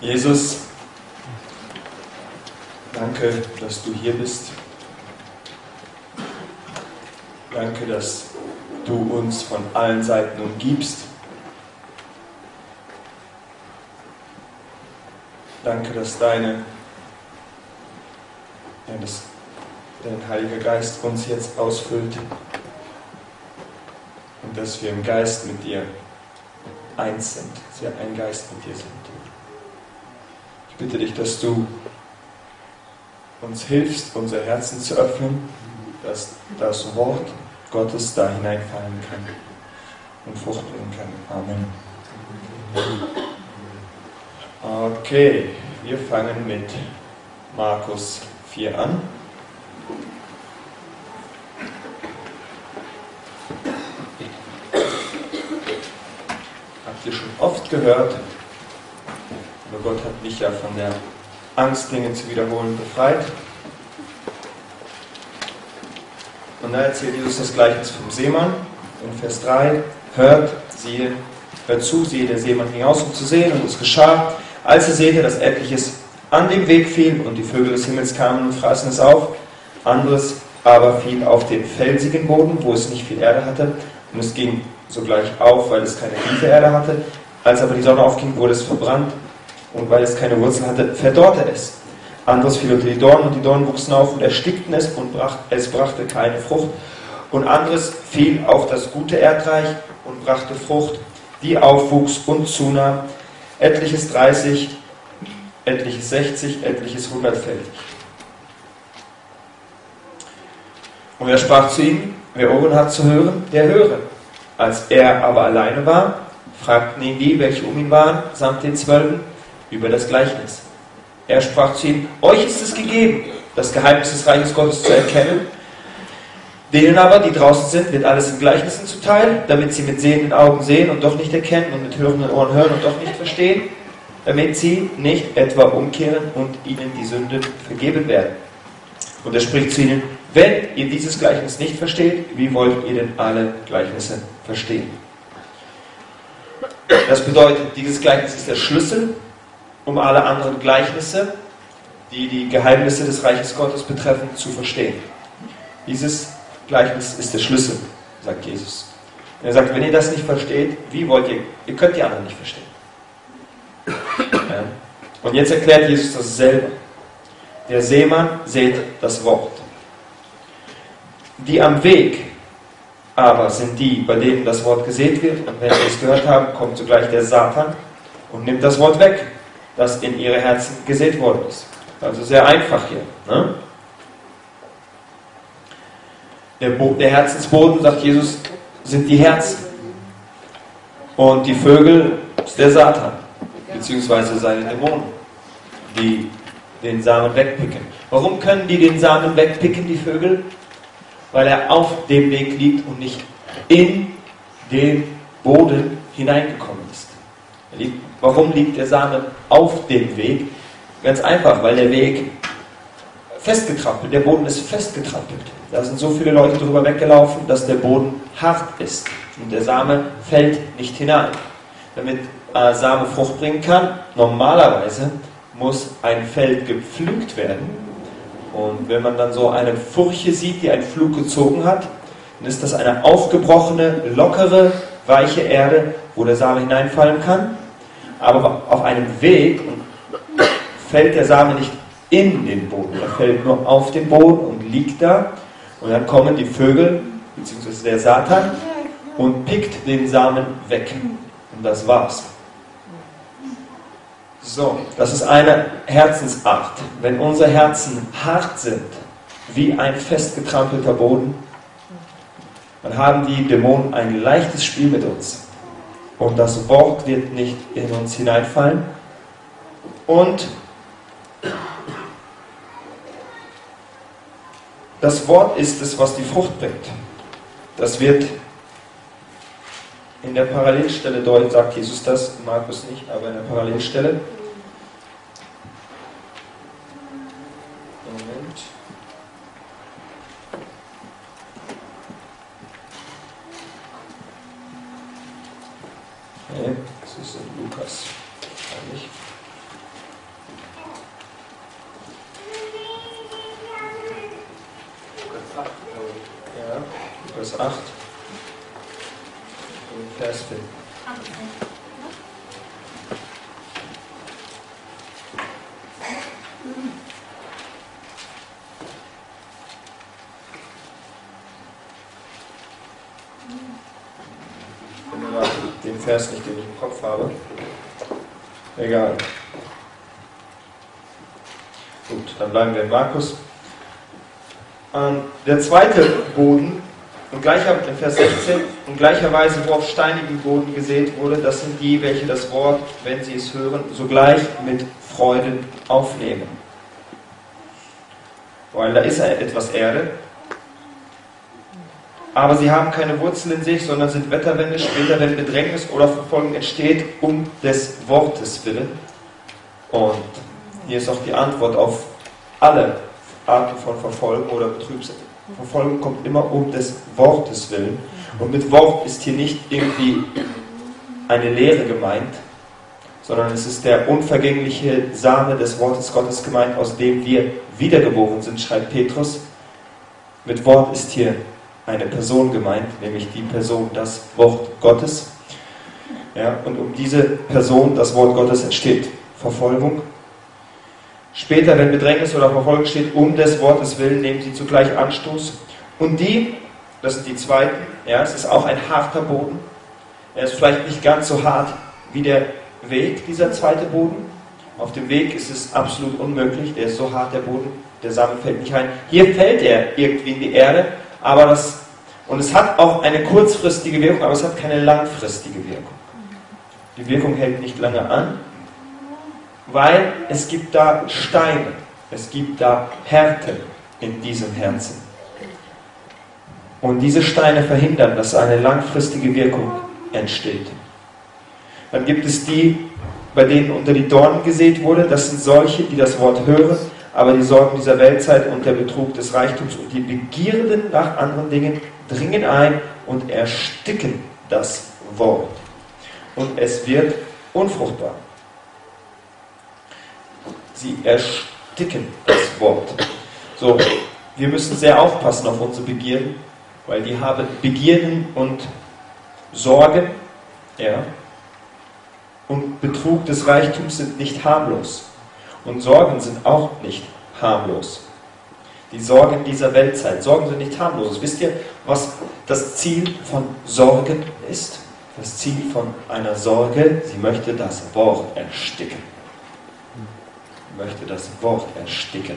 Jesus, danke, dass du hier bist. Danke, dass du uns von allen Seiten umgibst. Danke, dass dein Heiliger Geist uns jetzt ausfüllt und dass wir im Geist mit dir eins sind, dass wir ein Geist mit dir sind. Ich bitte dich, dass du uns hilfst, unser Herzen zu öffnen, dass das Wort Gottes da hineinfallen kann und Frucht bringen kann. Amen. Okay, wir fangen mit Markus 4 an. Habt ihr schon oft gehört, aber Gott hat mich ja von der Angst, Dinge zu wiederholen, befreit. Und da erzählt Jesus das Gleichnis vom Seemann in Vers 3. Hört zu, siehe, der Seemann ging aus, um zu sehen, und es geschah, als er säte, dass etliches an dem Weg fiel, und die Vögel des Himmels kamen und fraßen es auf. Anderes aber fiel auf den felsigen Boden, wo es nicht viel Erde hatte, und es ging sogleich auf, weil es keine tiefe Erde hatte. Als aber die Sonne aufging, wurde es verbrannt, und weil es keine Wurzel hatte, verdorrte es. Anderes fiel unter die Dornen, und die Dornen wuchsen auf und erstickten es, und es brachte keine Frucht. Und anderes fiel auf das gute Erdreich und brachte Frucht, die aufwuchs und zunahm, etliches 30, etliches 60, etliches 100-fältig. Und er sprach zu ihm: Wer Ohren hat zu hören, der höre. Als er aber alleine war, fragten ihn die, welche um ihn waren, samt den 12, über das Gleichnis. Er sprach zu ihnen: Euch ist es gegeben, das Geheimnis des Reiches Gottes zu erkennen. Denen aber, die draußen sind, wird alles in Gleichnissen zuteil, damit sie mit sehenden Augen sehen und doch nicht erkennen, und mit hörenden Ohren hören und doch nicht verstehen, damit sie nicht etwa umkehren und ihnen die Sünden vergeben werden. Und er spricht zu ihnen: Wenn ihr dieses Gleichnis nicht versteht, wie wollt ihr denn alle Gleichnisse verstehen? Das bedeutet, dieses Gleichnis ist der Schlüssel, um alle anderen Gleichnisse, die die Geheimnisse des Reiches Gottes betreffen, zu verstehen. Dieses Gleichnis ist der Schlüssel, sagt Jesus. Und er sagt, wenn ihr das nicht versteht, wie wollt ihr könnt die anderen nicht verstehen. Ja. Und jetzt erklärt Jesus das selber. Der Seemann sät das Wort. Die am Weg aber sind die, bei denen das Wort gesät wird, und wenn sie es gehört haben, kommt sogleich der Satan und nimmt das Wort weg, das in ihre Herzen gesät worden ist. Also sehr einfach hier. Ne? Der Herzensboden, sagt Jesus, sind die Herzen. Und die Vögel ist der Satan, beziehungsweise seine Dämonen, die den Samen wegpicken. Warum können die den Samen wegpicken, die Vögel? Weil er auf dem Weg liegt und nicht in den Boden hineingekommen ist. Warum liegt der Samen auf dem Weg? Ganz einfach, weil der Weg festgetrampelt, der Boden ist festgetrampelt. Da sind so viele Leute drüber weggelaufen, dass der Boden hart ist und der Same fällt nicht hinein. Damit Same Frucht bringen kann, normalerweise muss ein Feld gepflügt werden. Und wenn man dann so eine Furche sieht, die einen Pflug gezogen hat, dann ist das eine aufgebrochene, lockere, weiche Erde, wo der Same hineinfallen kann. Aber auf einem Weg fällt der Same nicht in den Boden, er fällt nur auf den Boden und liegt da. Und dann kommen die Vögel, beziehungsweise der Satan, und pickt den Samen weg. Und das war's. So, das ist eine Herzensart. Wenn unsere Herzen hart sind, wie ein festgetrampelter Boden, dann haben die Dämonen ein leichtes Spiel mit uns. Und das Wort wird nicht in uns hineinfallen. Und das Wort ist es, was die Frucht bringt. Das wird in der Parallelstelle deutlich, sagt Jesus das, Markus nicht, aber in der Parallelstelle. Moment. Okay, das ist in Lukas. Wahrscheinlich. 8. Vers finden. Den Vers nicht, den ich im Kopf habe. Egal. Gut, dann bleiben wir in Markus. Der zweite Boden, in Vers 16, in gleicher Weise, wo auf steinigem Boden gesät wurde, das sind die, welche das Wort, wenn sie es hören, sogleich mit Freude aufnehmen. Weil da ist etwas Erde, aber sie haben keine Wurzel in sich, sondern sind wetterwendisch, später, wenn Bedrängnis oder Verfolgung entsteht, um des Wortes willen. Und hier ist auch die Antwort auf alle Arten von Verfolgung oder Betrübsel. Verfolgung kommt immer um des Wortes willen. Und mit Wort ist hier nicht irgendwie eine Lehre gemeint, sondern es ist der unvergängliche Same des Wortes Gottes gemeint, aus dem wir wiedergeboren sind, schreibt Petrus. Mit Wort ist hier eine Person gemeint, nämlich die Person, das Wort Gottes. Ja, und um diese Person, das Wort Gottes, entsteht Verfolgung. Später, wenn Bedrängnis oder Verfolgung steht, um des Wortes willen, nehmen sie zugleich Anstoß. Und die, das sind die zweiten, ja, es ist auch ein harter Boden. Er ist vielleicht nicht ganz so hart wie der Weg, dieser zweite Boden. Auf dem Weg ist es absolut unmöglich, der ist so hart, der Boden, der Samen fällt nicht rein. Hier fällt er irgendwie in die Erde, und es hat auch eine kurzfristige Wirkung, aber es hat keine langfristige Wirkung. Die Wirkung hält nicht lange an, weil es gibt da Steine, es gibt da Härte in diesem Herzen. Und diese Steine verhindern, dass eine langfristige Wirkung entsteht. Dann gibt es die, bei denen unter die Dornen gesät wurde, das sind solche, die das Wort hören, aber die Sorgen dieser Weltzeit und der Betrug des Reichtums und die Begierden nach anderen Dingen dringen ein und ersticken das Wort. Und es wird unfruchtbar. Sie ersticken das Wort. So, wir müssen sehr aufpassen auf unsere Begierden, weil die haben Begierden und Sorgen, ja, und Betrug des Reichtums sind nicht harmlos. Und Sorgen sind auch nicht harmlos. Die Sorgen dieser Weltzeit. Sorgen sind nicht harmlos. Wisst ihr, was das Ziel von Sorgen ist? Das Ziel von einer Sorge, sie möchte das Wort ersticken. Sie möchte das Wort ersticken.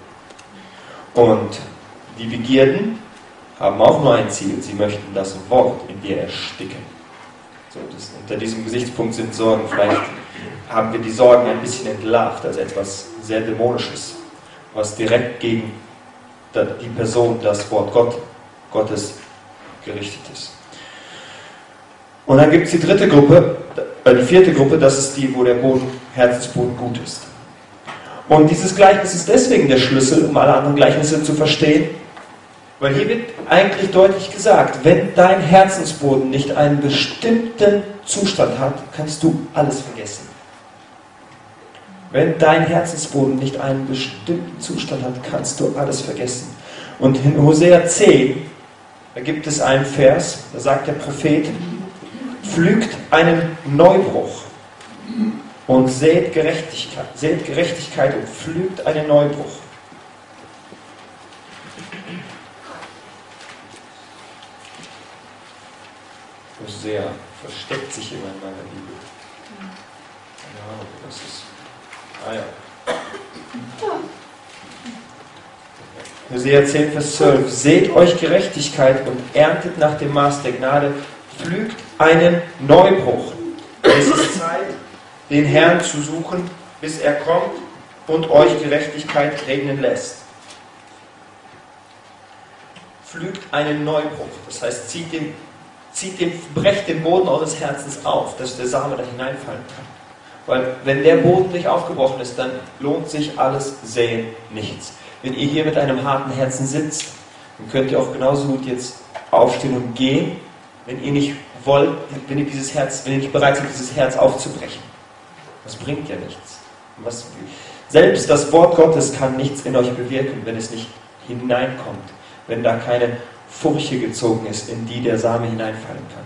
Und die Begierden haben auch nur ein Ziel. Sie möchten das Wort in dir ersticken. So, unter diesem Gesichtspunkt sind Sorgen vielleicht, haben wir die Sorgen ein bisschen entlarvt als etwas sehr Dämonisches, was direkt gegen die Person, das Wort Gottes gerichtet ist. Und dann gibt es die dritte Gruppe, die vierte Gruppe, das ist die, wo der Herzensboden gut ist. Und dieses Gleichnis ist deswegen der Schlüssel, um alle anderen Gleichnisse zu verstehen, weil hier wird eigentlich deutlich gesagt, wenn dein Herzensboden nicht einen bestimmten Zustand hat, kannst du alles vergessen. Wenn dein Herzensboden nicht einen bestimmten Zustand hat, kannst du alles vergessen. Und in Hosea 10, da gibt es einen Vers, da sagt der Prophet, pflügt einen Neubruch und sät Gerechtigkeit und pflügt einen Neubruch. Hosea versteckt sich immer in meiner Bibel. Keine Ahnung, was das ist. Ah ja. Hosea 10, Vers 12. Seht euch Gerechtigkeit und erntet nach dem Maß der Gnade, pflügt einen Neubruch. Es ist Zeit, den Herrn zu suchen, bis er kommt und euch Gerechtigkeit regnen lässt. Pflügt einen Neubruch. Das heißt, brecht den Boden eures Herzens auf, dass der Same da hineinfallen kann. Weil wenn der Boden nicht aufgebrochen ist, dann lohnt sich alles Säen nichts. Wenn ihr hier mit einem harten Herzen sitzt, dann könnt ihr auch genauso gut jetzt aufstehen und gehen, wenn ihr nicht wollt, wenn ihr nicht bereit seid, dieses Herz aufzubrechen. Das bringt ja nichts. Selbst das Wort Gottes kann nichts in euch bewirken, wenn es nicht hineinkommt, wenn da keine Furche gezogen ist, in die der Same hineinfallen kann.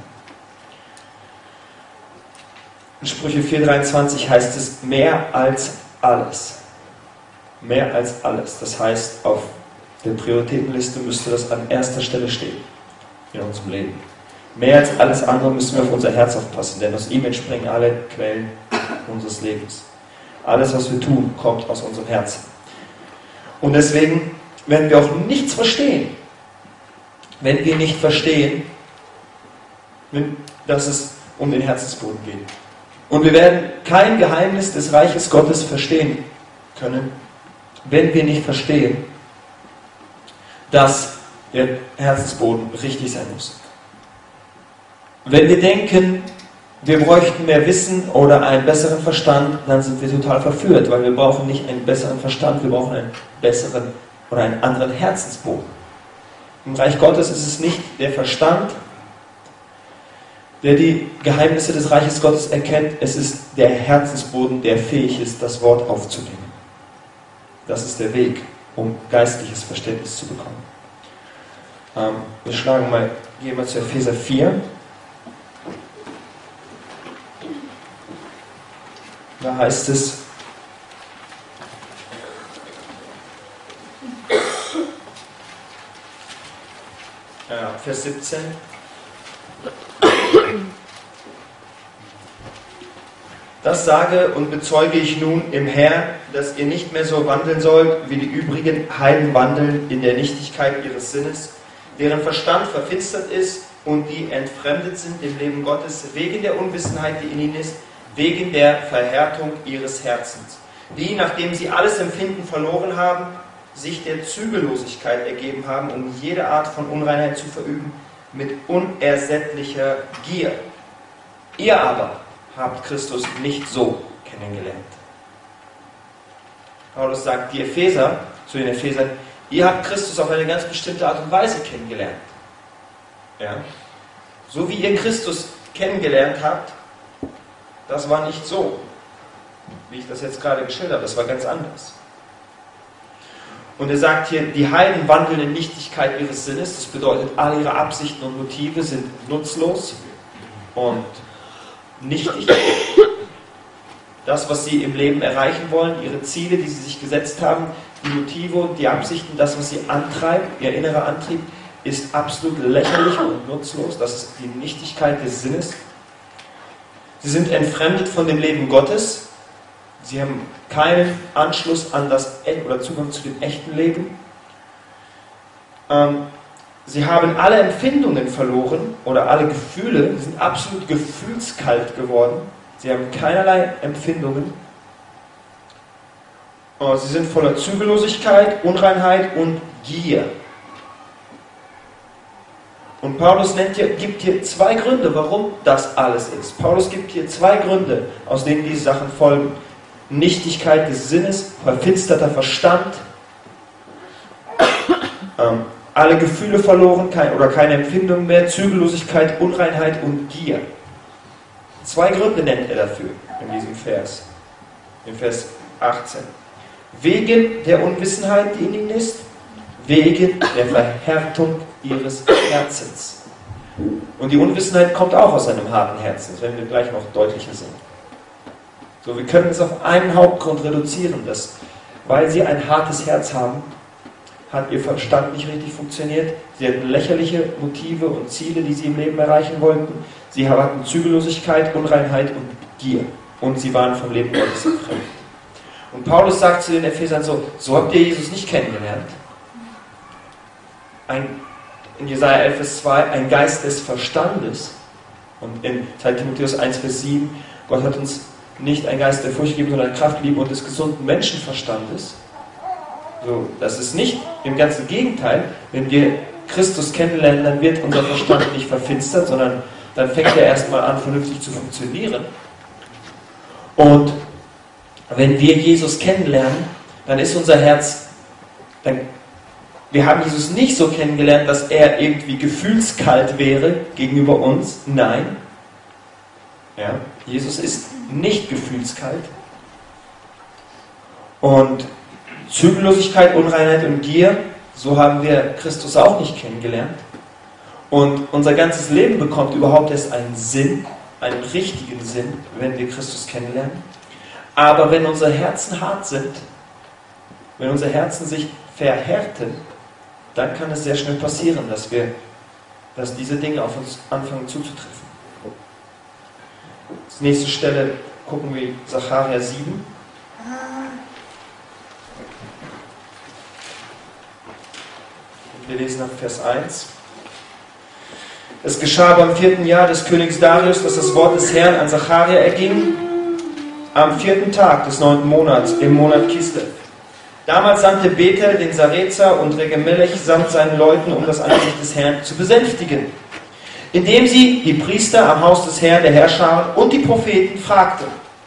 In Sprüche 4,23 heißt es, mehr als alles. Mehr als alles. Das heißt, auf der Prioritätenliste müsste das an erster Stelle stehen in unserem Leben. Mehr als alles andere müssen wir auf unser Herz aufpassen, denn aus ihm entspringen alle Quellen unseres Lebens. Alles, was wir tun, kommt aus unserem Herzen. Und deswegen werden wir auch nichts verstehen, wenn wir nicht verstehen, dass es um den Herzensboden geht. Und wir werden kein Geheimnis des Reiches Gottes verstehen können, wenn wir nicht verstehen, dass der Herzensboden richtig sein muss. Wenn wir denken, wir bräuchten mehr Wissen oder einen besseren Verstand, dann sind wir total verführt, weil wir brauchen nicht einen besseren Verstand, wir brauchen einen besseren oder einen anderen Herzensboden. Im Reich Gottes ist es nicht der Verstand, der die Geheimnisse des Reiches Gottes erkennt, es ist der Herzensboden, der fähig ist, das Wort aufzunehmen. Das ist der Weg, um geistliches Verständnis zu bekommen. Wir gehen mal zu Epheser 4. Da heißt es, Vers 17, das sage und bezeuge ich nun im Herrn, dass ihr nicht mehr so wandeln sollt, wie die übrigen Heiden wandeln in der Nichtigkeit ihres Sinnes, deren Verstand verfinstert ist und die entfremdet sind dem Leben Gottes, wegen der Unwissenheit, die in ihnen ist, wegen der Verhärtung ihres Herzens, die, nachdem sie alles Empfinden verloren haben, sich der Zügellosigkeit ergeben haben, um jede Art von Unreinheit zu verüben, mit unersättlicher Gier. Ihr aber habt Christus nicht so kennengelernt. Paulus sagt die Epheser, zu den Ephesern, ihr habt Christus auf eine ganz bestimmte Art und Weise kennengelernt. Ja? So wie ihr Christus kennengelernt habt, das war nicht so, wie ich das jetzt gerade geschildert habe, das war ganz anders. Und er sagt hier, die Heiden wandeln in Nichtigkeit ihres Sinnes, das bedeutet, alle ihre Absichten und Motive sind nutzlos und nichtig. Das, was sie im Leben erreichen wollen, ihre Ziele, die sie sich gesetzt haben, die Motive und die Absichten, das, was sie antreibt, ihr innerer Antrieb, ist absolut lächerlich und nutzlos. Das ist die Nichtigkeit des Sinnes. Sie sind entfremdet von dem Leben Gottes. Sie haben keinen Anschluss an das oder Zugang zu dem echten Leben. Sie haben alle Empfindungen verloren oder alle Gefühle. Sie sind absolut gefühlskalt geworden. Sie haben keinerlei Empfindungen. Sie sind voller Zügellosigkeit, Unreinheit und Gier. Und Paulus gibt hier zwei Gründe, warum das alles ist. Paulus gibt hier zwei Gründe, aus denen diese Sachen folgen. Nichtigkeit des Sinnes, verfinsterter Verstand, alle Gefühle verloren oder keine Empfindung mehr, Zügellosigkeit, Unreinheit und Gier. Zwei Gründe nennt er dafür in diesem Vers, in Vers 18. Wegen der Unwissenheit, die in ihnen ist, wegen der Verhärtung ihres Herzens. Und die Unwissenheit kommt auch aus einem harten Herzen, das werden wir gleich noch deutlicher sehen. So, wir können es auf einen Hauptgrund reduzieren, dass, weil sie ein hartes Herz haben, hat ihr Verstand nicht richtig funktioniert, sie hatten lächerliche Motive und Ziele, die sie im Leben erreichen wollten, sie hatten Zügellosigkeit, Unreinheit und Gier und sie waren vom Leben Gottes entfremdet. Und Paulus sagt zu den Ephesern so habt ihr Jesus nicht kennengelernt. In Jesaja 11, Vers 2, ein Geist des Verstandes. Und in 2 Timotheus 1, Vers 7, Gott hat uns nicht ein Geist der Furcht gegeben, sondern Kraft, Liebe und des gesunden Menschenverstandes. So, das ist nicht, im ganzen Gegenteil, wenn wir Christus kennenlernen, dann wird unser Verstand nicht verfinstert, sondern dann fängt er erstmal an, vernünftig zu funktionieren. Und wenn wir Jesus kennenlernen, dann ist unser Herz, wir haben Jesus nicht so kennengelernt, dass er irgendwie gefühlskalt wäre gegenüber uns. Nein. Ja, Jesus ist nicht gefühlskalt. Und Zügellosigkeit, Unreinheit und Gier, so haben wir Christus auch nicht kennengelernt. Und unser ganzes Leben bekommt überhaupt erst einen Sinn, einen richtigen Sinn, wenn wir Christus kennenlernen. Aber wenn unsere Herzen hart sind, wenn unsere Herzen sich verhärten, dann kann es sehr schnell passieren, dass diese Dinge auf uns anfangen zuzutreffen. Als nächste Stelle gucken wir Sacharja 7. Wir lesen ab Vers 1. Es geschah beim 4. Jahr des Königs Darius, dass das Wort des Herrn an Sacharja erging, am 4. Tag des 9. Monats, im Monat Kislev. Damals sandte Bethel den Sarezer und Regemelech samt seinen Leuten, um das Angesicht des Herrn zu besänftigen, indem sie die Priester am Haus des Herrn, der Herrscher und die Propheten fragten: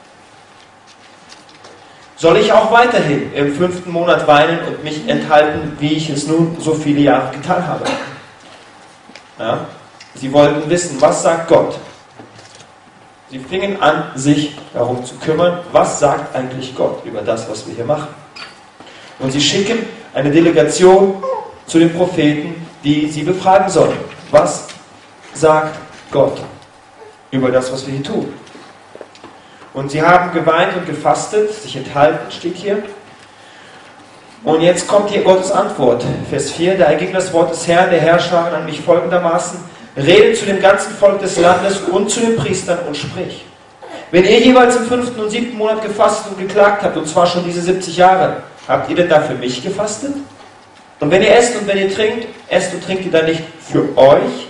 Soll ich auch weiterhin im 5. Monat weinen und mich enthalten, wie ich es nun so viele Jahre getan habe? Ja? Sie wollten wissen, was sagt Gott? Sie fingen an, sich darum zu kümmern, was sagt eigentlich Gott über das, was wir hier machen. Und sie schicken eine Delegation zu den Propheten, die sie befragen sollen. Was sagt Gott über das, was wir hier tun? Und sie haben geweint und gefastet, sich enthalten, steht hier. Und jetzt kommt hier Gottes Antwort. Vers 4, da erging das Wort des Herrn, der Herrscher, an mich folgendermaßen: Rede zu dem ganzen Volk des Landes und zu den Priestern und sprich: Wenn ihr jeweils im 5. und 7. Monat gefastet und geklagt habt, und zwar schon diese 70 Jahre, habt ihr denn da für mich gefastet? Und wenn ihr esst und wenn ihr trinkt, esst und trinkt ihr dann nicht für euch?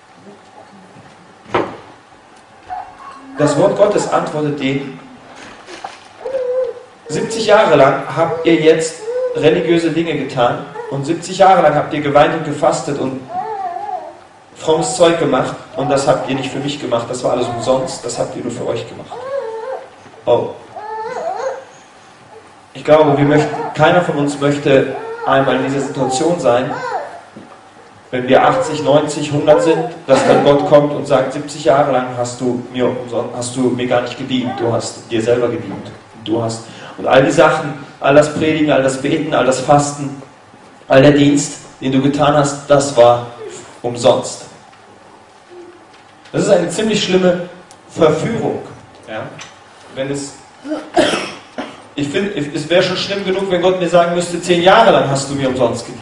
Das Wort Gottes antwortet denen: 70 Jahre lang habt ihr jetzt religiöse Dinge getan und 70 Jahre lang habt ihr geweint und gefastet und frommes Zeug gemacht und das habt ihr nicht für mich gemacht, das war alles umsonst, das habt ihr nur für euch gemacht. Oh. Ich glaube, keiner von uns möchte einmal in dieser Situation sein, wenn wir 80, 90, 100 sind, dass dann Gott kommt und sagt: 70 Jahre lang hast du mir gar nicht gedient, du hast dir selber gedient. Und all die Sachen, all das Predigen, all das Beten, all das Fasten, all der Dienst, den du getan hast, das war umsonst. Das ist eine ziemlich schlimme Verführung. Ja? Ich finde, es wäre schon schlimm genug, wenn Gott mir sagen müsste: 10 Jahre lang hast du mir umsonst gedient.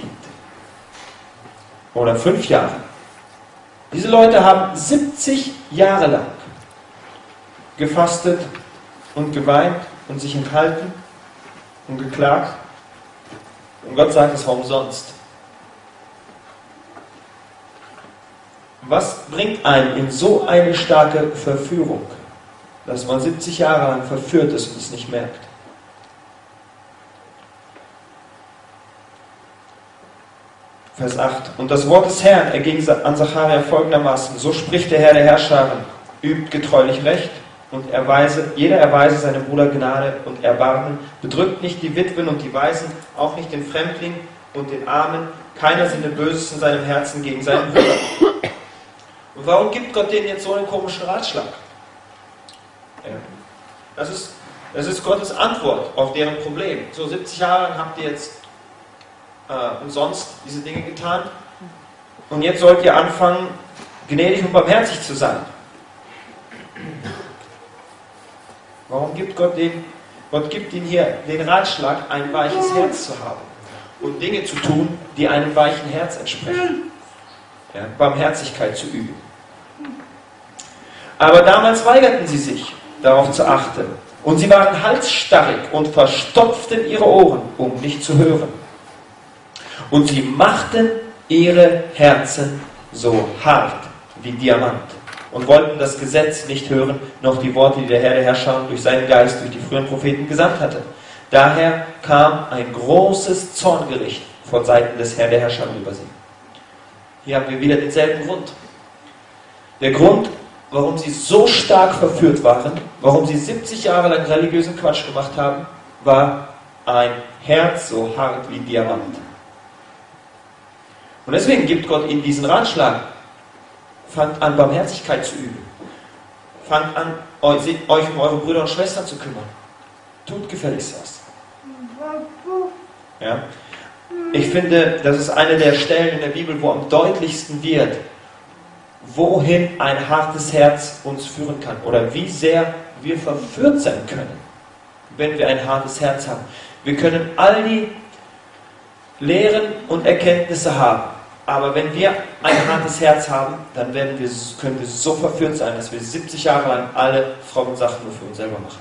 Oder 5 Jahre. Diese Leute haben 70 Jahre lang gefastet und geweint und sich enthalten und geklagt. Und Gott sagt, es war umsonst. Was bringt einen in so eine starke Verführung, dass man 70 Jahre lang verführt ist und es nicht merkt? Vers 8. Und das Wort des Herrn erging an Sacharja folgendermaßen: So spricht der Herr der Herrscher, übt getreulich Recht und jeder erweise seinem Bruder Gnade und Erbarmen, bedrückt nicht die Witwen und die Waisen, auch nicht den Fremdling und den Armen, keiner sinne Böses in seinem Herzen gegen seinen Bruder. Und warum gibt Gott denen jetzt so einen komischen Ratschlag? Das ist Gottes Antwort auf deren Problem. So 70 Jahre lang habt ihr jetzt umsonst diese Dinge getan und jetzt sollt ihr anfangen, gnädig und barmherzig zu sein. Warum gibt Gott ihnen hier den Ratschlag, ein weiches Herz zu haben und Dinge zu tun, die einem weichen Herz entsprechen? Ja, Barmherzigkeit zu üben. Aber damals weigerten sie sich, darauf zu achten. Und sie waren halsstarrig und verstopften ihre Ohren, um nicht zu hören. Und sie machten ihre Herzen so hart wie Diamant und wollten das Gesetz nicht hören, noch die Worte, die der Herr der Herrscher durch seinen Geist durch die früheren Propheten gesandt hatte. Daher kam ein großes Zorngericht von Seiten des Herrn der Herrscher über sie. Hier haben wir wieder denselben Grund. Der Grund, warum sie so stark verführt waren, warum sie 70 Jahre lang religiösen Quatsch gemacht haben, war ein Herz so hart wie Diamant. Und deswegen gibt Gott ihnen diesen Ratschlag. Fangt an, Barmherzigkeit zu üben. Fangt an, euch um eure Brüder und Schwestern zu kümmern. Tut gefälligst was. Ja? Ich finde, das ist eine der Stellen in der Bibel, wo am deutlichsten wird, wohin ein hartes Herz uns führen kann oder wie sehr wir verführt sein können, wenn wir ein hartes Herz haben. Wir können all die Lehren und Erkenntnisse haben, aber wenn wir ein hartes Herz haben, dann können wir so verführt sein, dass wir 70 Jahre lang alle frommen Sachen nur für uns selber machen.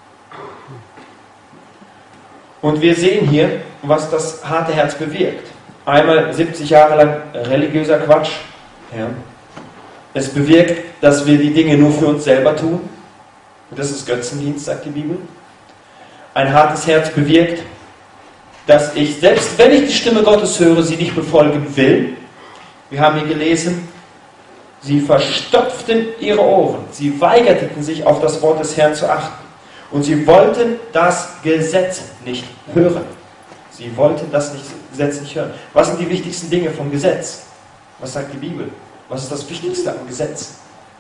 Und wir sehen hier, was das harte Herz bewirkt. Einmal 70 Jahre lang religiöser Quatsch. Ja. Es bewirkt, dass wir die Dinge nur für uns selber tun. Und das ist Götzendienst, sagt die Bibel. Ein hartes Herz bewirkt, dass ich, selbst wenn ich die Stimme Gottes höre, sie nicht befolgen will. Wir haben hier gelesen, sie verstopften ihre Ohren. Sie weigerten sich, auf das Wort des Herrn zu achten. Und sie wollten das Gesetz nicht hören. Sie wollten das Gesetz nicht hören. Was sind die wichtigsten Dinge vom Gesetz? Was sagt die Bibel? Was ist das Wichtigste am Gesetz?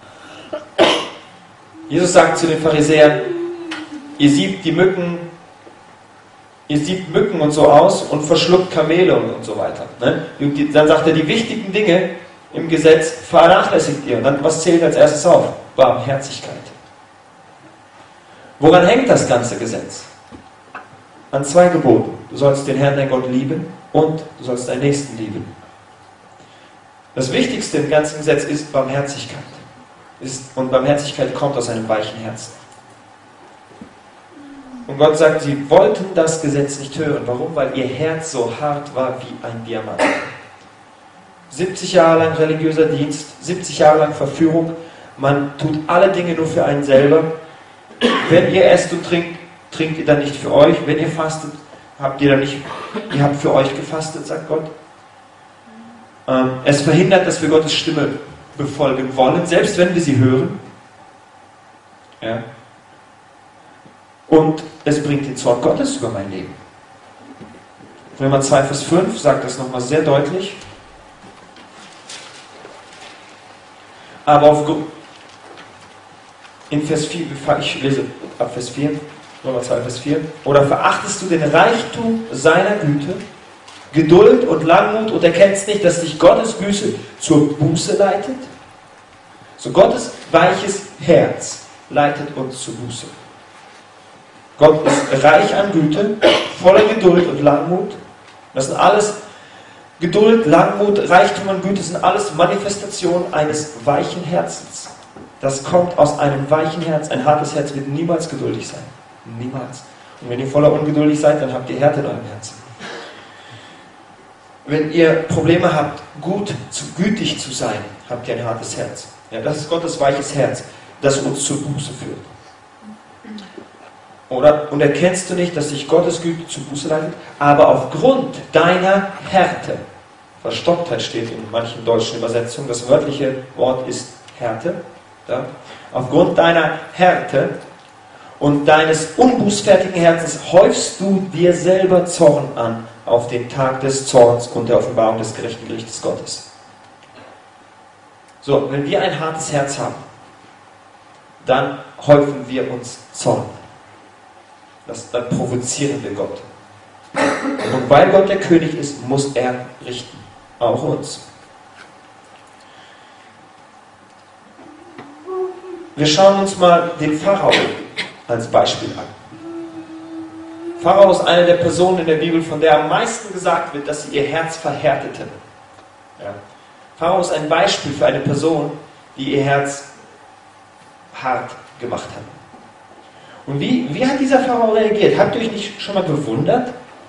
Jesus sagt zu den Pharisäern, ihr siebt Mücken und so aus und verschluckt Kamele und so weiter. Dann sagt er, die wichtigen Dinge im Gesetz vernachlässigt ihr. Und dann, was zählt als erstes auf? Barmherzigkeit. Woran hängt das ganze Gesetz? An 2 Geboten. Du sollst den Herrn, dein Gott, lieben und du sollst deinen Nächsten lieben. Das Wichtigste im ganzen Gesetz ist Barmherzigkeit. Und Barmherzigkeit kommt aus einem weichen Herzen. Und Gott sagt, sie wollten das Gesetz nicht hören. Warum? Weil ihr Herz so hart war wie ein Diamant. 70 Jahre lang religiöser Dienst, 70 Jahre lang Verführung. Man tut alle Dinge nur für einen selber. Wenn ihr esst und trinkt, trinkt ihr dann nicht für euch. Wenn ihr fastet, habt ihr habt für euch gefastet, sagt Gott. Es verhindert, dass wir Gottes Stimme befolgen wollen, selbst wenn wir sie hören. Ja. Und es bringt den Zorn Gottes über mein Leben. Römer 2, Vers 5 sagt das nochmal sehr deutlich. Aber in Vers 4, ich lese ab Vers 4, Römer 2, Vers 4. Oder verachtest du den Reichtum seiner Güte, Geduld und Langmut und erkennst nicht, dass dich Gottes Güte zur Buße leitet? So Gottes weiches Herz leitet uns zur Buße. Gott ist reich an Güte, voller Geduld und Langmut. Das sind alles, Geduld, Langmut, Reichtum und Güte sind alles Manifestationen eines weichen Herzens. Das kommt aus einem weichen Herz. Ein hartes Herz wird niemals geduldig sein. Niemals. Und wenn ihr voller ungeduldig seid, dann habt ihr Härte in eurem Herzen. Wenn ihr Probleme habt, gütig zu sein, habt ihr ein hartes Herz. Ja, das ist Gottes weiches Herz, das uns zur Buße führt. Und erkennst du nicht, dass sich Gottes Güte zur Buße leitet? Aber aufgrund deiner Härte, Verstocktheit steht in manchen deutschen Übersetzungen, das wörtliche Wort ist Härte. Ja? Aufgrund deiner Härte und deines unbußfertigen Herzens häufst du dir selber Zorn an auf den Tag des Zorns und der Offenbarung des gerechten Gerichtes Gottes. So, wenn wir ein hartes Herz haben, dann häufen wir uns Zorn. Dann provozieren wir Gott. Und weil Gott der König ist, muss er richten. Auch uns. Wir schauen uns mal den Pharao als Beispiel an. Pharao ist eine der Personen in der Bibel, von der am meisten gesagt wird, dass sie ihr Herz verhärteten. Ja. Pharao ist ein Beispiel für eine Person, die ihr Herz hart gemacht hat. Und wie hat dieser Pharao reagiert? Habt ihr euch nicht schon mal bewundert?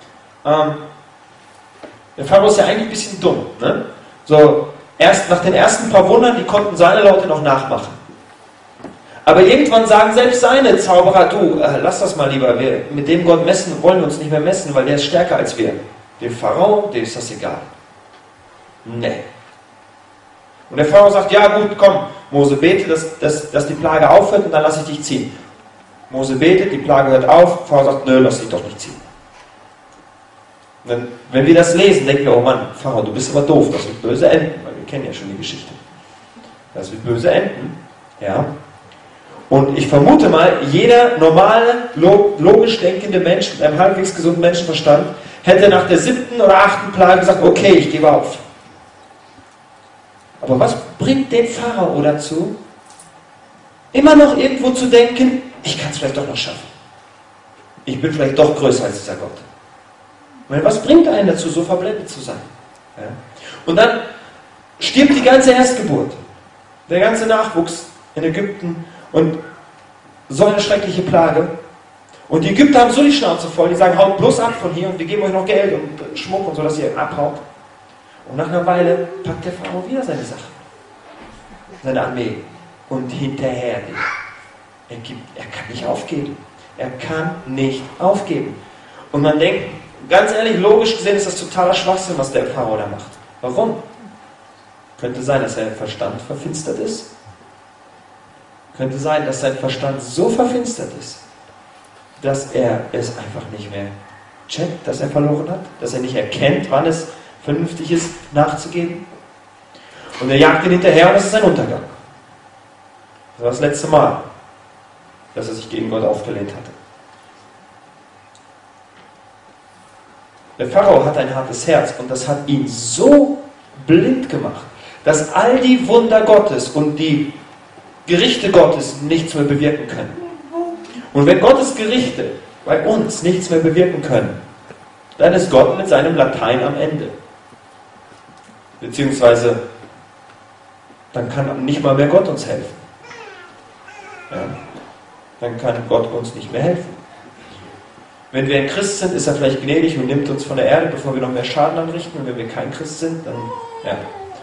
Der Pharao ist ja eigentlich ein bisschen dumm. Ne? So, erst nach den ersten paar Wundern, die konnten seine Leute noch nachmachen. Aber irgendwann sagen selbst seine Zauberer, du, lass das mal lieber, mit dem Gott messen, wollen wir uns nicht mehr messen, weil der ist stärker als wir. Dem Pharao, dem ist das egal. Nee. Und der Pharao sagt, ja gut, komm, Mose, bete, dass die Plage aufhört und dann lasse ich dich ziehen. Mose betet, die Plage hört auf, Pharao sagt, nö, lass dich doch nicht ziehen. Und dann, wenn wir das lesen, denken wir, oh Mann, Pharao, du bist aber doof, das wird böse enden, weil wir kennen ja schon die Geschichte. Das wird böse enden, ja. Und ich vermute mal, jeder normale, logisch denkende Mensch mit einem halbwegs gesunden Menschenverstand hätte nach der 7. oder 8. Plage gesagt, okay, ich gebe auf. Aber was bringt den Pharao dazu, immer noch irgendwo zu denken, ich kann es vielleicht doch noch schaffen. Ich bin vielleicht doch größer als dieser Gott. Weil was bringt einen dazu, so verblendet zu sein? Ja? Und dann stirbt die ganze Erstgeburt, der ganze Nachwuchs in Ägypten und so eine schreckliche Plage. Und die Ägypter haben so die Schnauze voll, die sagen, haut bloß ab von hier und wir geben euch noch Geld und Schmuck und so, dass ihr abhaut. Und nach einer Weile packt der Pharao wieder seine Sachen, seine Armee und hinterher nicht. Er kann nicht aufgeben. Er kann nicht aufgeben. Und man denkt, ganz ehrlich, logisch gesehen ist das totaler Schwachsinn, was der Pharao da macht. Warum? Könnte sein, dass sein Verstand verfinstert ist. Könnte sein, dass sein Verstand so verfinstert ist, dass er es einfach nicht mehr checkt, dass er verloren hat, dass er nicht erkennt, wann es vernünftig ist, nachzugeben. Und er jagt ihn hinterher und das ist sein Untergang. Das war das letzte Mal, dass er sich gegen Gott aufgelehnt hatte. Der Pharao hat ein hartes Herz und das hat ihn so blind gemacht, dass all die Wunder Gottes und die Gerichte Gottes nichts mehr bewirken können. Und wenn Gottes Gerichte bei uns nichts mehr bewirken können, dann ist Gott mit seinem Latein am Ende. Beziehungsweise, dann kann nicht mal mehr Gott uns helfen. Ja? Dann kann Gott uns nicht mehr helfen. Wenn wir ein Christ sind, ist er vielleicht gnädig und nimmt uns von der Erde, bevor wir noch mehr Schaden anrichten. Und wenn wir kein Christ sind, dann, ja.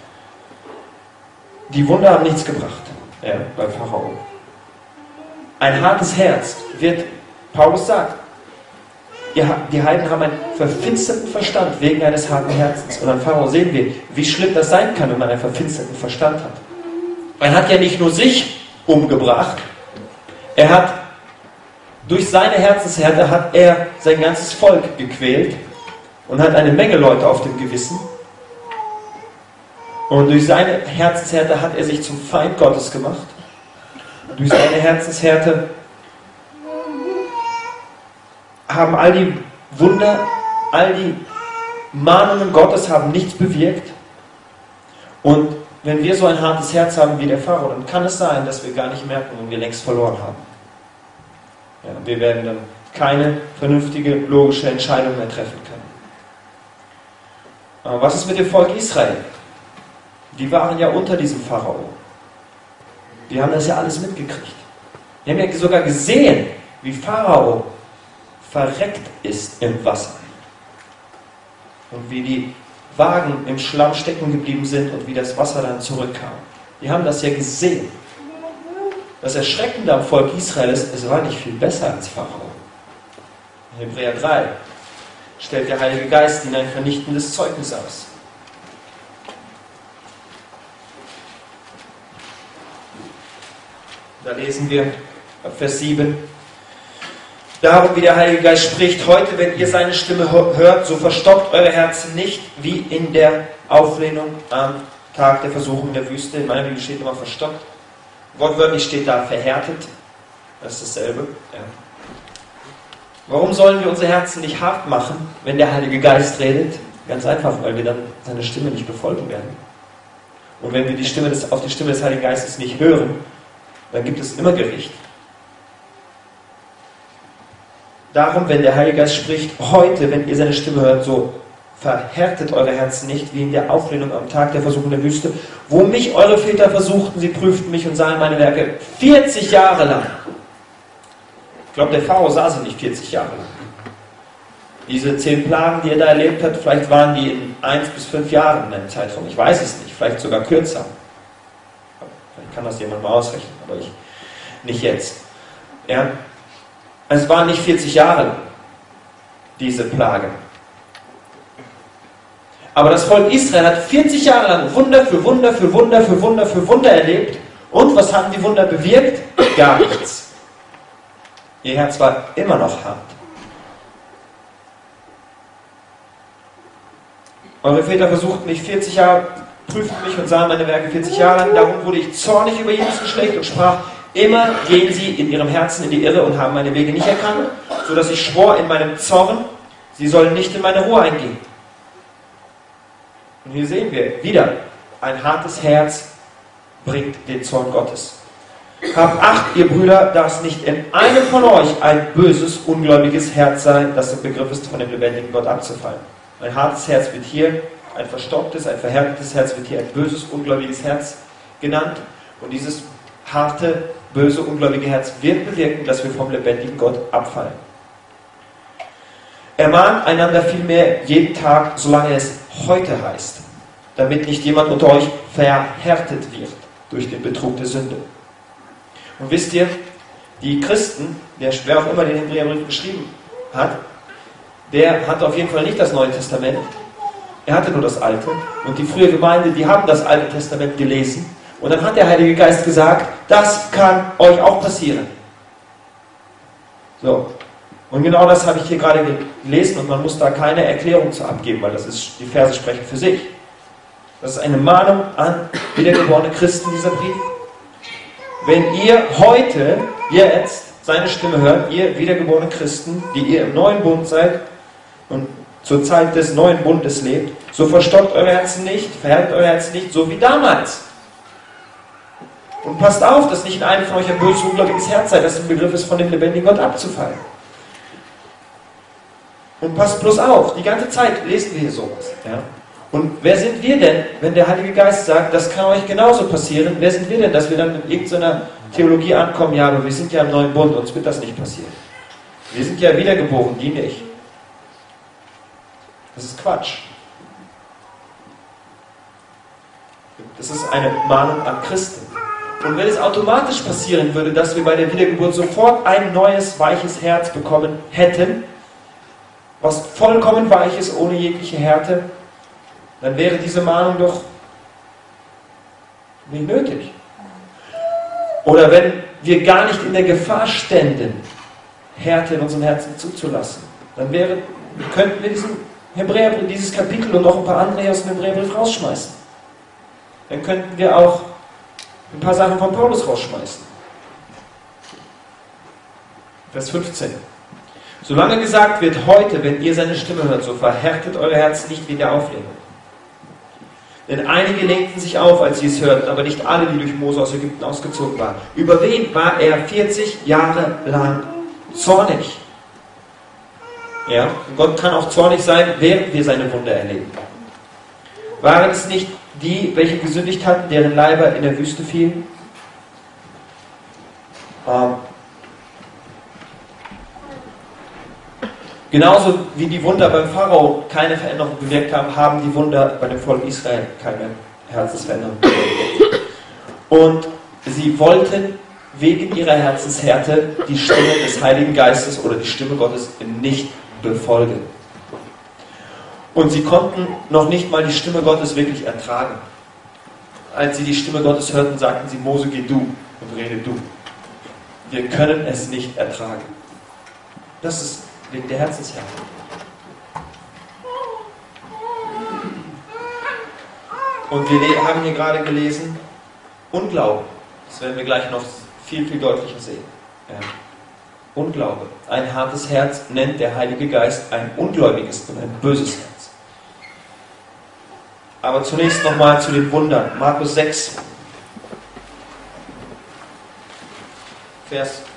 Die Wunder haben nichts gebracht, ja, beim Pharao. Ein hartes Herz wird, Paulus sagt, die Heiden haben einen verfinsterten Verstand wegen eines harten Herzens. Und am Pharao sehen wir, wie schlimm das sein kann, wenn man einen verfinsterten Verstand hat. Er hat ja nicht nur sich umgebracht, er hat durch seine Herzenshärte hat er sein ganzes Volk gequält und hat eine Menge Leute auf dem Gewissen. Und durch seine Herzenshärte hat er sich zum Feind Gottes gemacht. Und durch seine Herzenshärte haben all die Wunder, all die Mahnungen Gottes haben nichts bewirkt. Und wenn wir so ein hartes Herz haben wie der Pharao, dann kann es sein, dass wir gar nicht merken, wenn wir längst verloren haben. Ja, wir werden dann keine vernünftige, logische Entscheidung mehr treffen können. Aber was ist mit dem Volk Israel? Die waren ja unter diesem Pharao. Die haben das ja alles mitgekriegt. Die haben ja sogar gesehen, wie Pharao verreckt ist im Wasser. Und wie die Wagen im Schlamm stecken geblieben sind und wie das Wasser dann zurückkam. Die haben das ja gesehen. Das Erschreckende am Volk Israel ist, es war nicht viel besser als Pharao. In Hebräer 3 stellt der Heilige Geist ihnen ein vernichtendes Zeugnis aus. Da lesen wir ab Vers 7. Darum, wie der Heilige Geist spricht, heute, wenn ihr seine Stimme hört, so verstockt eure Herzen nicht, wie in der Auflehnung am Tag der Versuchung der Wüste. In meiner Bibel steht immer verstockt. Wortwörtlich steht da verhärtet. Das ist dasselbe. Ja. Warum sollen wir unsere Herzen nicht hart machen, wenn der Heilige Geist redet? Ganz einfach, weil wir dann seine Stimme nicht befolgen werden. Und wenn wir auf die Stimme des Heiligen Geistes nicht hören, dann gibt es immer Gericht. Darum, wenn der Heilige Geist spricht, heute, wenn ihr seine Stimme hört, so verhärtet eure Herzen nicht, wie in der Auflehnung am Tag der Versuchung der Wüste, wo mich eure Väter versuchten, sie prüften mich und sahen meine Werke 40 Jahre lang. Ich glaube, der Pharao sah sie nicht 40 Jahre lang. Diese 10 Plagen, die er da erlebt hat, vielleicht waren die in 1 bis 5 Jahren in einem Zeitraum. Ich weiß es nicht, vielleicht sogar kürzer. Vielleicht kann das jemand mal ausrechnen, aber ich nicht jetzt. Ja? Es waren nicht 40 Jahre lang, diese Plage. Aber das Volk Israel hat 40 Jahre lang Wunder für Wunder für Wunder für Wunder für Wunder erlebt. Und was haben die Wunder bewirkt? Gar nichts. Ihr Herz war immer noch hart. Eure Väter versuchten mich 40 Jahre, prüften mich und sahen meine Werke 40 Jahre lang. Darum wurde ich zornig über jedes Geschlecht und sprach, immer gehen sie in ihrem Herzen in die Irre und haben meine Wege nicht erkannt, so dass ich schwor in meinem Zorn, sie sollen nicht in meine Ruhe eingehen. Und hier sehen wir wieder, ein hartes Herz bringt den Zorn Gottes. Habt Acht, ihr Brüder, dass nicht in einem von euch ein böses, ungläubiges Herz sein, das im Begriff ist, von dem lebendigen Gott abzufallen. Ein hartes Herz wird hier, ein verstocktes, ein verhärtetes Herz wird hier ein böses, ungläubiges Herz genannt. Und dieses harte, böse, ungläubige Herz wird bewirken, dass wir vom lebendigen Gott abfallen. Ermahnt einander vielmehr jeden Tag, solange es heute heißt, damit nicht jemand unter euch verhärtet wird durch den Betrug der Sünde. Und wisst ihr, die Christen, wer auch immer den Hebräerbrief geschrieben hat, der hatte auf jeden Fall nicht das Neue Testament. Er hatte nur das Alte. Und die frühe Gemeinde, die haben das Alte Testament gelesen. Und dann hat der Heilige Geist gesagt, das kann euch auch passieren. So. Und genau das habe ich hier gerade gelesen und man muss da keine Erklärung zu abgeben, weil die Verse sprechen für sich. Das ist eine Mahnung an wiedergeborene Christen, dieser Brief. Wenn ihr heute, jetzt, seine Stimme hört, ihr wiedergeborene Christen, die ihr im neuen Bund seid und zur Zeit des neuen Bundes lebt, so verstockt euer Herzen nicht, verhärtet euer Herzen nicht, so wie damals. Und passt auf, dass nicht in einem von euch ein böses, ungläubiges Herz sei, das im Begriff ist, von dem lebendigen Gott abzufallen. Und passt bloß auf, die ganze Zeit lesen wir hier sowas. Ja? Und wer sind wir denn, wenn der Heilige Geist sagt, das kann euch genauso passieren, wer sind wir denn, dass wir dann mit irgendeiner Theologie ankommen, ja, aber wir sind ja im neuen Bund, uns wird das nicht passieren. Wir sind ja wiedergeboren, die nicht. Das ist Quatsch. Das ist eine Mahnung an Christen. Und wenn es automatisch passieren würde, dass wir bei der Wiedergeburt sofort ein neues, weiches Herz bekommen hätten, was vollkommen weich ist, ohne jegliche Härte, dann wäre diese Mahnung doch nicht nötig. Oder wenn wir gar nicht in der Gefahr ständen, Härte in unserem Herzen zuzulassen, dann könnten wir dieses Kapitel und noch ein paar andere hier aus dem Hebräerbrief rausschmeißen. Dann könnten wir auch ein paar Sachen von Paulus rausschmeißen. Vers 15. Solange gesagt wird, heute, wenn ihr seine Stimme hört, so verhärtet eure Herzen nicht wie in der Auflehnung. Denn einige lenkten sich auf, als sie es hörten, aber nicht alle, die durch Mose aus Ägypten ausgezogen waren. Über wen war er 40 Jahre lang zornig? Ja, und Gott kann auch zornig sein, während wir seine Wunder erleben. Waren es nicht die, welche gesündigt hatten, deren Leiber in der Wüste fielen? Genauso wie die Wunder beim Pharao keine Veränderung bewirkt haben, haben die Wunder bei dem Volk Israel keine Herzensveränderung bewirkt. Und sie wollten wegen ihrer Herzenshärte die Stimme des Heiligen Geistes oder die Stimme Gottes nicht befolgen. Und sie konnten noch nicht mal die Stimme Gottes wirklich ertragen. Als sie die Stimme Gottes hörten, sagten sie, Mose, geh du und rede du. Wir können es nicht ertragen. Das ist wegen der Herzenshärte. Und wir haben hier gerade gelesen, Unglauben. Das werden wir gleich noch viel, viel deutlicher sehen. Ja. Unglaube. Ein hartes Herz nennt der Heilige Geist ein ungläubiges und ein böses Herz. Aber zunächst nochmal zu den Wundern. Markus 6, Vers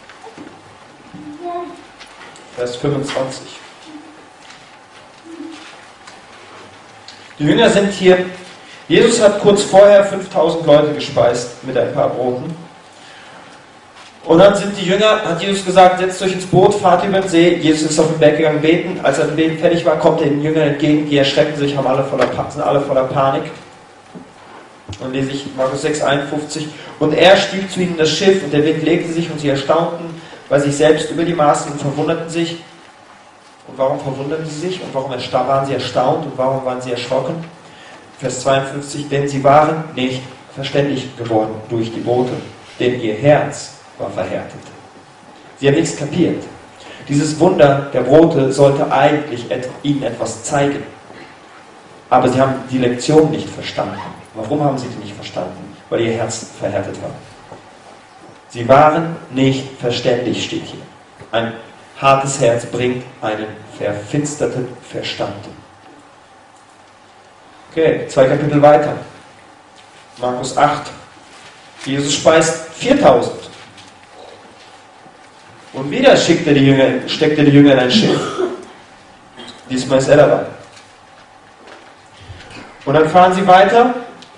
25. Die Jünger sind hier. Jesus hat kurz vorher 5000 Leute gespeist mit ein paar Broten. Und dann sind die Jünger, hat Jesus gesagt, setzt euch ins Boot, fahrt über den See. Jesus ist auf den Berg gegangen beten. Als er mit dem Beten fertig war, kommt er den Jüngern entgegen. Die erschrecken sich, sind alle voller Panik. Und lese ich Markus 6, 51. Und er stieg zu ihnen in das Schiff und der Wind legte sich und sie erstaunten bei sich selbst über die Maßen und verwunderten sich. Und warum verwunderten sie sich? Und warum waren sie erstaunt? Und warum waren sie erschrocken? Vers 52. Denn sie waren nicht verständig geworden durch die Boote, denn ihr Herz war verhärtet. Sie haben nichts kapiert. Dieses Wunder der Brote sollte eigentlich ihnen etwas zeigen. Aber sie haben die Lektion nicht verstanden. Warum haben sie die nicht verstanden? Weil ihr Herz verhärtet war. Sie waren nicht verständig, steht hier. Ein hartes Herz bringt einen verfinsterten Verstand. Okay, 2 Kapitel weiter. Markus 8. Jesus speist 4000. Und wieder steckt er die Jünger in ein Schiff. Diesmal ist er dabei. Und dann fahren sie weiter.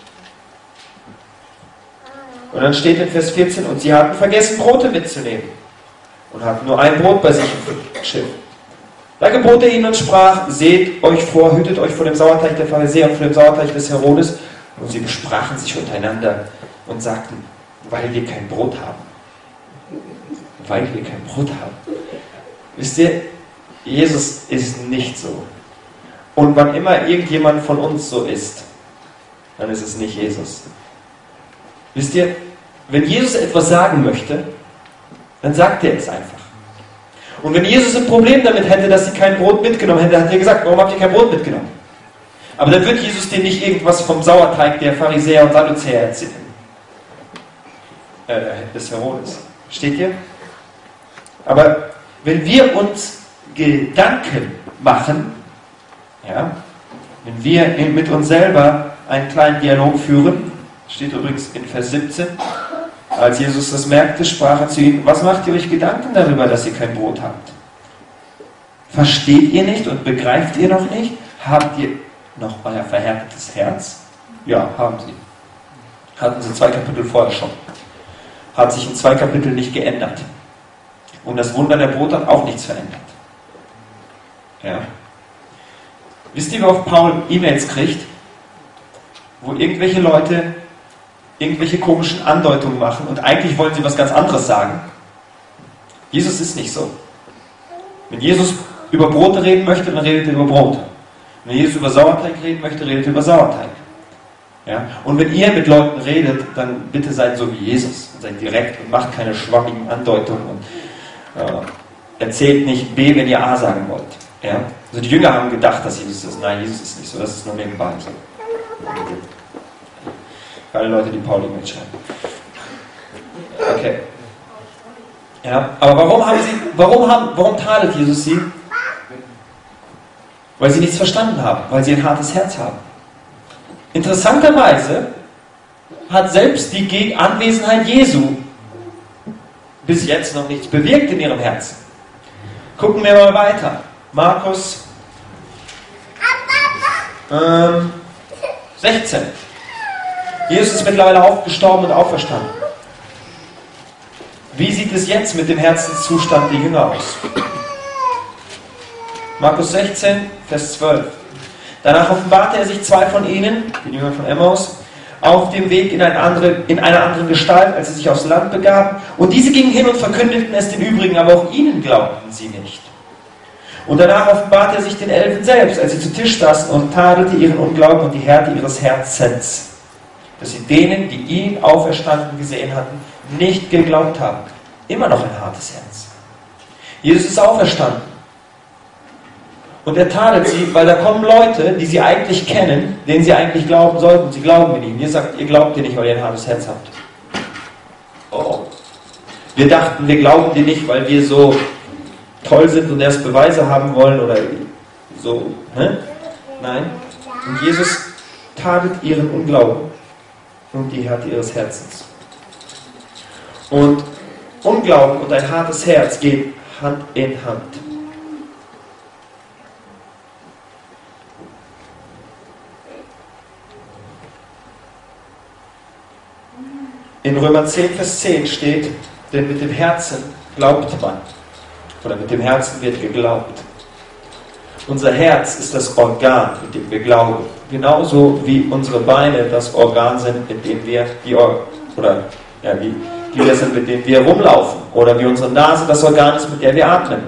Und dann steht in Vers 14, und sie hatten vergessen, Brote mitzunehmen. Und hatten nur ein Brot bei sich im Schiff. Da gebot er ihnen und sprach, seht euch vor, hütet euch vor dem Sauerteig der Pharisäer und vor dem Sauerteig des Herodes. Und sie besprachen sich untereinander und sagten, weil wir kein Brot haben. Weil wir kein Brot haben. Wisst ihr, Jesus ist nicht so. Und wann immer irgendjemand von uns so ist, dann ist es nicht Jesus. Wisst ihr, wenn Jesus etwas sagen möchte, dann sagt er es einfach. Und wenn Jesus ein Problem damit hätte, dass sie kein Brot mitgenommen hätte, hat er gesagt, warum habt ihr kein Brot mitgenommen? Aber dann wird Jesus denen nicht irgendwas vom Sauerteig der Pharisäer und Sadduzäer erzählen. Des Herodes. Steht ihr? Aber wenn wir uns Gedanken machen, ja, wenn wir mit uns selber einen kleinen Dialog führen, steht übrigens in Vers 17, als Jesus das merkte, sprach er zu ihnen, was macht ihr euch Gedanken darüber, dass ihr kein Brot habt? Versteht ihr nicht und begreift ihr noch nicht? Habt ihr noch euer verhärtetes Herz? Ja, haben sie. Hatten sie 2 Kapitel vorher schon. Hat sich in 2 Kapiteln nicht geändert. Und das Wunder der Brote hat auch nichts verändert. Ja. Wisst ihr, wie oft Paul E-Mails kriegt, wo irgendwelche Leute irgendwelche komischen Andeutungen machen und eigentlich wollen sie was ganz anderes sagen? Jesus ist nicht so. Wenn Jesus über Brote reden möchte, dann redet er über Brot. Wenn Jesus über Sauerteig reden möchte, redet er über Sauerteig. Ja? Und wenn ihr mit Leuten redet, dann bitte seid so wie Jesus. Seid direkt und macht keine schwammigen Andeutungen und erzählt nicht B, wenn ihr A sagen wollt. Ja? Also die Jünger haben gedacht, dass Jesus ist. Nein, Jesus ist nicht so. Das ist nur nebenbei so. Für alle Leute, die Pauli mitschreiben. Okay. Ja, aber warum tadelt Jesus sie? Weil sie nichts verstanden haben, weil sie ein hartes Herz haben. Interessanterweise hat selbst die Anwesenheit Jesu bis jetzt noch nichts bewirkt in ihrem Herzen. Gucken wir mal weiter. Markus 16. Jesus ist mittlerweile gestorben und auferstanden. Wie sieht es jetzt mit dem Herzenszustand der Jünger aus? Markus 16, Vers 12. Danach offenbarte er sich 2 von ihnen, den Jüngern von Emmaus, auf dem Weg in einer anderen Gestalt, als sie sich aufs Land begaben. Und diese gingen hin und verkündeten es den übrigen, aber auch ihnen glaubten sie nicht. Und danach offenbarte er sich den 11 selbst, als sie zu Tisch saßen, und tadelte ihren Unglauben und die Härte ihres Herzens, dass sie denen, die ihn auferstanden gesehen hatten, nicht geglaubt haben. Immer noch ein hartes Herz. Jesus ist auferstanden. Und er tadelt sie, weil da kommen Leute, die sie eigentlich kennen, denen sie eigentlich glauben sollten. Sie glauben in ihn. Ihr sagt, ihr glaubt dir nicht, weil ihr ein hartes Herz habt. Oh. Wir dachten, wir glauben dir nicht, weil wir so toll sind und erst Beweise haben wollen oder so. Nein. Und Jesus tadelt ihren Unglauben und die Härte ihres Herzens. Und Unglauben und ein hartes Herz gehen Hand in Hand. In Römer 10, Vers 10 steht, denn mit dem Herzen glaubt man. Oder mit dem Herzen wird geglaubt. Unser Herz ist das Organ, mit dem wir glauben. Genauso wie unsere Beine das Organ sind, mit dem wir mit dem wir rumlaufen. Oder wie unsere Nase das Organ ist, mit der wir atmen.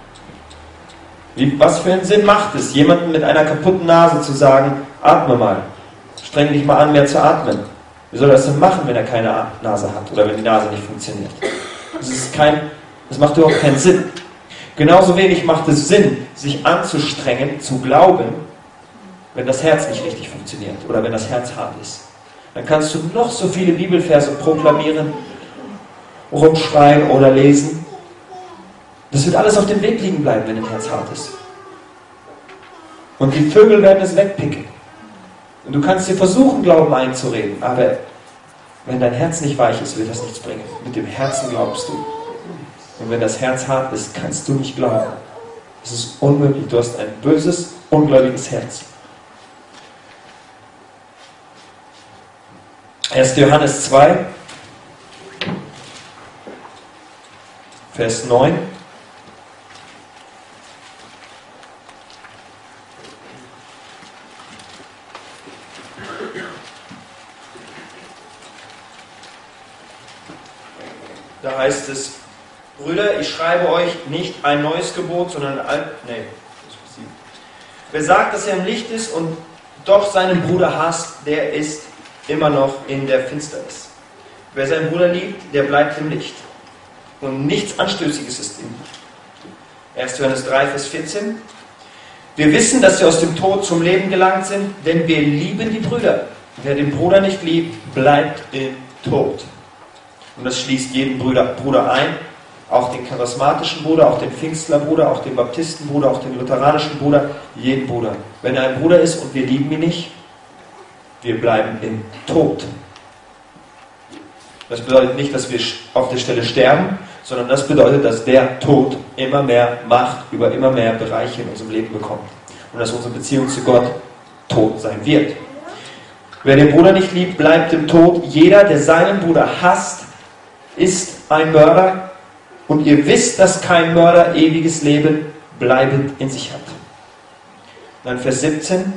Was für einen Sinn macht es, jemandem mit einer kaputten Nase zu sagen, atme mal, streng dich mal an, mehr zu atmen. Wie soll er das denn machen, wenn er keine Nase hat oder wenn die Nase nicht funktioniert? Das macht überhaupt keinen Sinn. Genauso wenig macht es Sinn, sich anzustrengen, zu glauben, wenn das Herz nicht richtig funktioniert oder wenn das Herz hart ist. Dann kannst du noch so viele Bibelverse proklamieren, rumschreien oder lesen. Das wird alles auf dem Weg liegen bleiben, wenn dein Herz hart ist. Und die Vögel werden es wegpicken. Und du kannst dir versuchen, Glauben einzureden, aber wenn dein Herz nicht weich ist, wird das nichts bringen. Mit dem Herzen glaubst du. Und wenn das Herz hart ist, kannst du nicht glauben. Es ist unmöglich. Du hast ein böses, ungläubiges Herz. 1. Johannes 2, Vers 9. Da heißt es, Brüder, ich schreibe euch nicht ein neues Gebot, sondern ein altes. Nee, wer sagt, dass er im Licht ist und doch seinen Bruder hasst, der ist immer noch in der Finsternis. Wer seinen Bruder liebt, der bleibt im Licht. Und nichts Anstößiges ist in ihm. 1. Johannes 3, Vers 14. Wir wissen, dass wir aus dem Tod zum Leben gelangt sind, denn wir lieben die Brüder. Wer den Bruder nicht liebt, bleibt im Tod. Und das schließt jeden Bruder ein, auch den charismatischen Bruder, auch den Pfingstlerbruder, auch den Baptistenbruder, auch den lutheranischen Bruder, jeden Bruder. Wenn er ein Bruder ist und wir lieben ihn nicht, wir bleiben im Tod. Das bedeutet nicht, dass wir auf der Stelle sterben, sondern das bedeutet, dass der Tod immer mehr Macht über immer mehr Bereiche in unserem Leben bekommt. Und dass unsere Beziehung zu Gott tot sein wird. Wer den Bruder nicht liebt, bleibt im Tod. Jeder, der seinen Bruder hasst, ist ein Mörder. Und ihr wisst, dass kein Mörder ewiges Leben bleibend in sich hat. Dann Vers 17.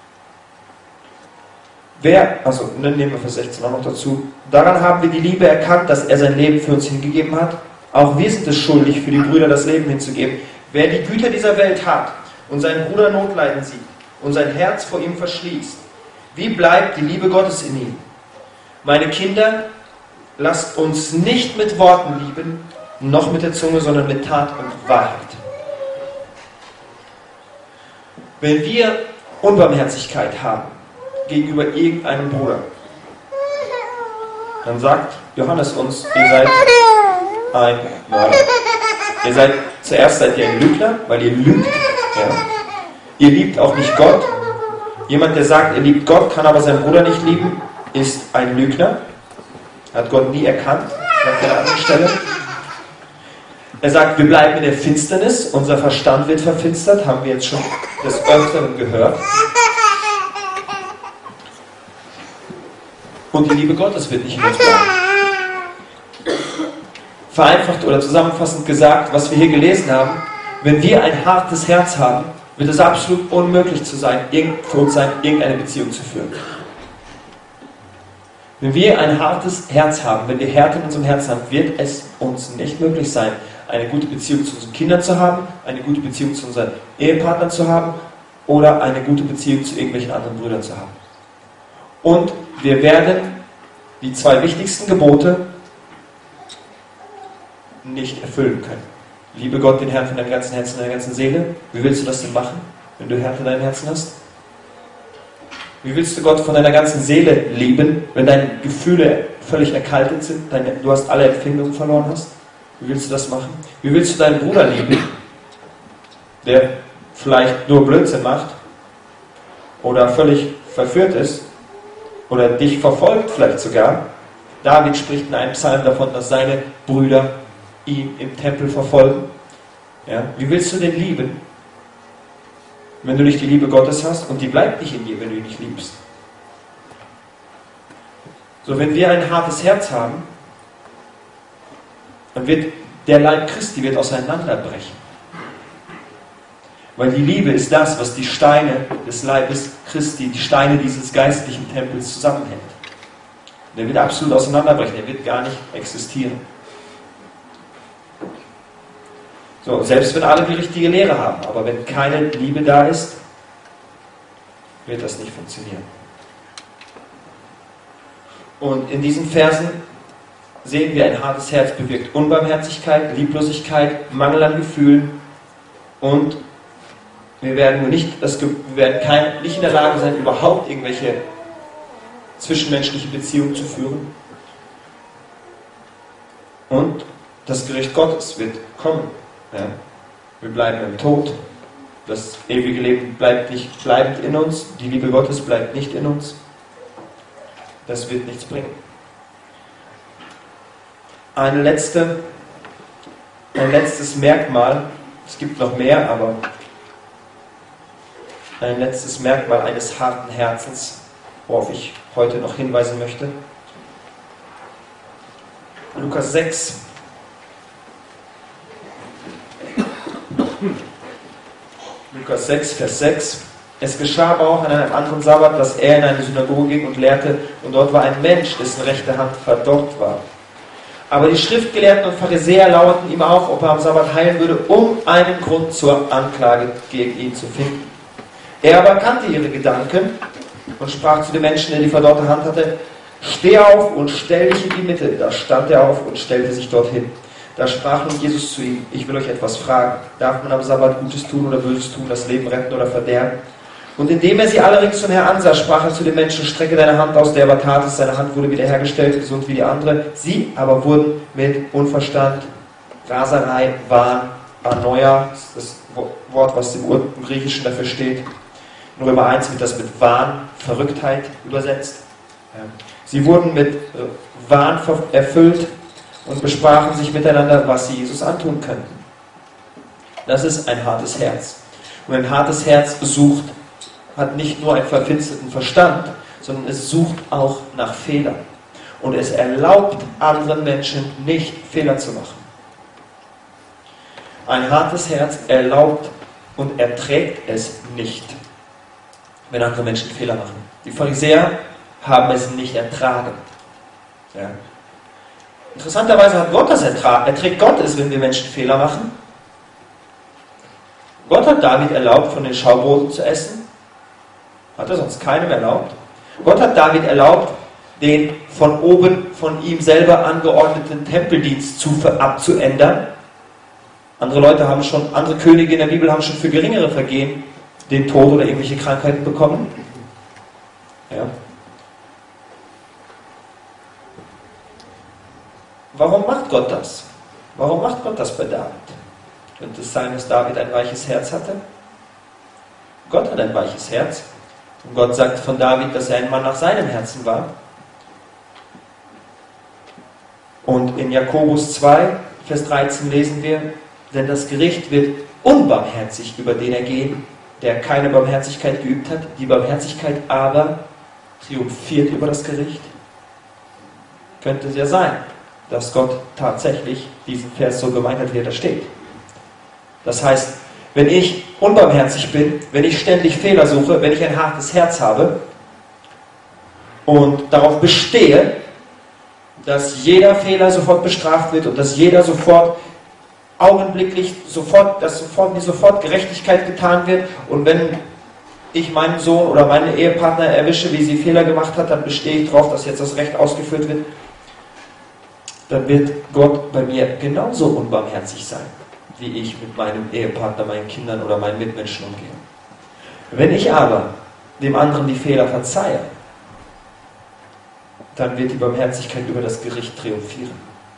Dann nehmen wir Vers 16 auch noch dazu. Daran haben wir die Liebe erkannt, dass er sein Leben für uns hingegeben hat. Auch wir sind es schuldig, für die Brüder das Leben hinzugeben. Wer die Güter dieser Welt hat und seinen Bruder Notleiden sieht und sein Herz vor ihm verschließt, wie bleibt die Liebe Gottes in ihm? Meine Kinder, lasst uns nicht mit Worten lieben, noch mit der Zunge, sondern mit Tat und Wahrheit. Wenn wir Unbarmherzigkeit haben gegenüber irgendeinem Bruder, dann sagt Johannes uns, ihr seid ein Mörder. Zuerst seid ihr ein Lügner, weil ihr lügt. Ja. Ihr liebt auch nicht Gott. Jemand, der sagt, er liebt Gott, kann aber seinen Bruder nicht lieben, ist ein Lügner. Hat Gott nie erkannt, sagt er an anderer Stelle. Er sagt, wir bleiben in der Finsternis, unser Verstand wird verfinstert, haben wir jetzt schon des Öfteren gehört. Und die Liebe Gottes wird nicht in uns bleiben. Vereinfacht oder zusammenfassend gesagt, was wir hier gelesen haben, wenn wir ein hartes Herz haben, wird es absolut unmöglich für uns sein, irgendeine Beziehung zu führen. Wenn wir ein hartes Herz haben, wenn wir Härte in unserem Herzen haben, wird es uns nicht möglich sein, eine gute Beziehung zu unseren Kindern zu haben, eine gute Beziehung zu unseren Ehepartnern zu haben oder eine gute Beziehung zu irgendwelchen anderen Brüdern zu haben. Und wir werden die zwei wichtigsten Gebote nicht erfüllen können. Liebe Gott, den Herrn von deinem ganzen Herzen, deiner ganzen Seele. Wie willst du das denn machen, wenn du Härte in deinem Herzen hast? Wie willst du Gott von deiner ganzen Seele lieben, wenn deine Gefühle völlig erkaltet sind, du hast alle Empfindungen verloren hast? Wie willst du das machen? Wie willst du deinen Bruder lieben, der vielleicht nur Blödsinn macht oder völlig verführt ist oder dich verfolgt vielleicht sogar? David spricht in einem Psalm davon, dass seine Brüder ihn im Tempel verfolgen. Ja? Wie willst du den lieben, wenn du nicht die Liebe Gottes hast und die bleibt nicht in dir, wenn du ihn nicht liebst? So, wenn wir ein hartes Herz haben, dann wird der Leib Christi auseinanderbrechen. Weil die Liebe ist das, was die Steine des Leibes Christi, die Steine dieses geistlichen Tempels zusammenhält. Der wird absolut auseinanderbrechen, der wird gar nicht existieren. So, selbst wenn alle die richtige Lehre haben, aber wenn keine Liebe da ist, wird das nicht funktionieren. Und in diesen Versen sehen wir, ein hartes Herz bewirkt Unbarmherzigkeit, Lieblosigkeit, Mangel an Gefühlen und wir werden nicht in der Lage sein, überhaupt irgendwelche zwischenmenschliche Beziehungen zu führen. Und das Gericht Gottes wird kommen. Ja? Wir bleiben im Tod Das ewige Leben bleibt nicht bleibend in uns, die Liebe Gottes bleibt nicht in uns. Das wird nichts bringen. Ein letztes Merkmal, es gibt noch mehr, aber ein letztes Merkmal eines harten Herzens, worauf ich heute noch hinweisen möchte. Lukas 6. Lukas 6, Vers 6. Es geschah aber auch an einem anderen Sabbat, dass er in eine Synagoge ging und lehrte, und dort war ein Mensch, dessen rechte Hand verdorrt war. Aber die Schriftgelehrten und Pharisäer lauerten ihm auf, ob er am Sabbat heilen würde, um einen Grund zur Anklage gegen ihn zu finden. Er aber kannte ihre Gedanken und sprach zu dem Menschen, der die verdorrte Hand hatte: Steh auf und stell dich in die Mitte. Da stand er auf und stellte sich dorthin. Da sprach nun Jesus zu ihm: Ich will euch etwas fragen. Darf man am Sabbat Gutes tun oder Böses tun, das Leben retten oder verderben? Und indem er sie alle ringsumher ansah, sprach er zu dem Menschen: Strecke deine Hand aus. Der aber tat es, seine Hand wurde wiederhergestellt, gesund wie die andere. Sie aber wurden mit Unverstand, Raserei, Wahn, Anoia, das ist das Wort, was im Griechischen dafür steht. In Römer 1 wird das mit Wahn, Verrücktheit übersetzt. Sie wurden mit Wahn erfüllt und besprachen sich miteinander, was sie Jesus antun könnten. Das ist ein hartes Herz. Und ein hartes Herz hat nicht nur einen verfinsterten Verstand, sondern es sucht auch nach Fehlern. Und es erlaubt anderen Menschen nicht, Fehler zu machen. Ein hartes Herz erlaubt und erträgt es nicht, wenn andere Menschen Fehler machen. Die Pharisäer haben es nicht ertragen. Ja. Interessanterweise hat Gott das ertragen. Erträgt Gott es, wenn wir Menschen Fehler machen? Gott hat David erlaubt, von den Schaubroten zu essen. Hat er sonst keinem erlaubt. Gott hat David erlaubt, den von oben von ihm selber angeordneten Tempeldienst abzuändern. Andere Könige in der Bibel haben schon für geringere Vergehen den Tod oder irgendwelche Krankheiten bekommen. Ja. Warum macht Gott das? Warum macht Gott das bei David? Könnte es sein, dass David ein weiches Herz hatte? Gott hat ein weiches Herz. Und Gott sagt von David, dass er ein Mann nach seinem Herzen war. Und in Jakobus 2, Vers 13 lesen wir: Denn das Gericht wird unbarmherzig über den ergehen, der keine Barmherzigkeit geübt hat. Die Barmherzigkeit aber triumphiert über das Gericht. Könnte es ja sein, dass Gott tatsächlich diesen Vers so gemeint hat, wie er da steht. Das heißt, wenn ich unbarmherzig bin, wenn ich ständig Fehler suche, wenn ich ein hartes Herz habe und darauf bestehe, dass jeder Fehler sofort bestraft wird und dass jeder sofort augenblicklich mir sofort Gerechtigkeit getan wird, und wenn ich meinen Sohn oder meinen Ehepartner erwische, wie sie Fehler gemacht hat, dann bestehe ich darauf, dass jetzt das Recht ausgeführt wird, dann wird Gott bei mir genauso unbarmherzig sein, wie ich mit meinem Ehepartner, meinen Kindern oder meinen Mitmenschen umgehe. Wenn ich aber dem anderen die Fehler verzeihe, dann wird die Barmherzigkeit über das Gericht triumphieren.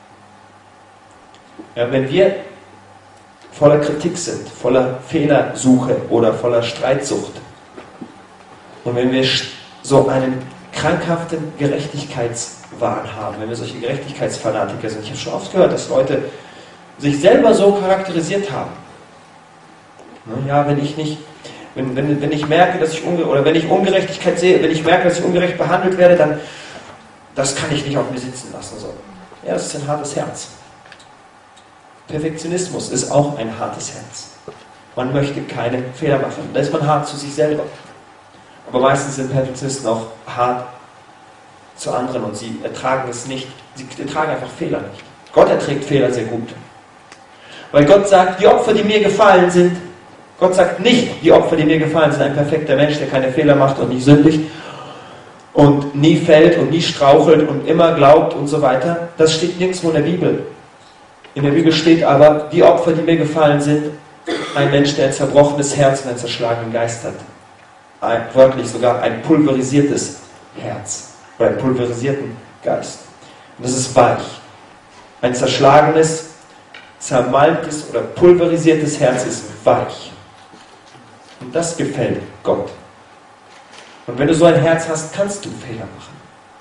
Ja, wenn wir voller Kritik sind, voller Fehlersuche oder voller Streitsucht, und wenn wir so einen krankhaften Gerechtigkeitswahn haben, wenn wir solche Gerechtigkeitsfanatiker sind, ich habe schon oft gehört, dass Leute sich selber so charakterisiert haben. Ja, wenn ich merke, dass wenn ich Ungerechtigkeit sehe, wenn ich merke, dass ich ungerecht behandelt werde, dann das kann ich nicht auf mir sitzen lassen. So. Ja, das ist ein hartes Herz. Perfektionismus ist auch ein hartes Herz. Man möchte keine Fehler machen. Da ist man hart zu sich selber. Aber meistens sind Perfektionisten auch hart zu anderen und sie ertragen es nicht. Sie ertragen einfach Fehler nicht. Gott erträgt Fehler sehr gut. Weil Gott sagt, die Opfer, die mir gefallen sind, Gott sagt nicht, die Opfer, die mir gefallen sind, ein perfekter Mensch, der keine Fehler macht und nicht sündigt und nie fällt und nie strauchelt und immer glaubt und so weiter. Das steht nirgendwo in der Bibel. In der Bibel steht aber, die Opfer, die mir gefallen sind, ein Mensch, der ein zerbrochenes Herz und einen zerschlagenen Geist hat. Wörtlich sogar ein pulverisiertes Herz oder einen pulverisierten Geist. Und das ist weich. Ein zerschlagenes, zermalmtes oder pulverisiertes Herz ist weich. Und das gefällt Gott. Und wenn du so ein Herz hast, kannst du Fehler machen.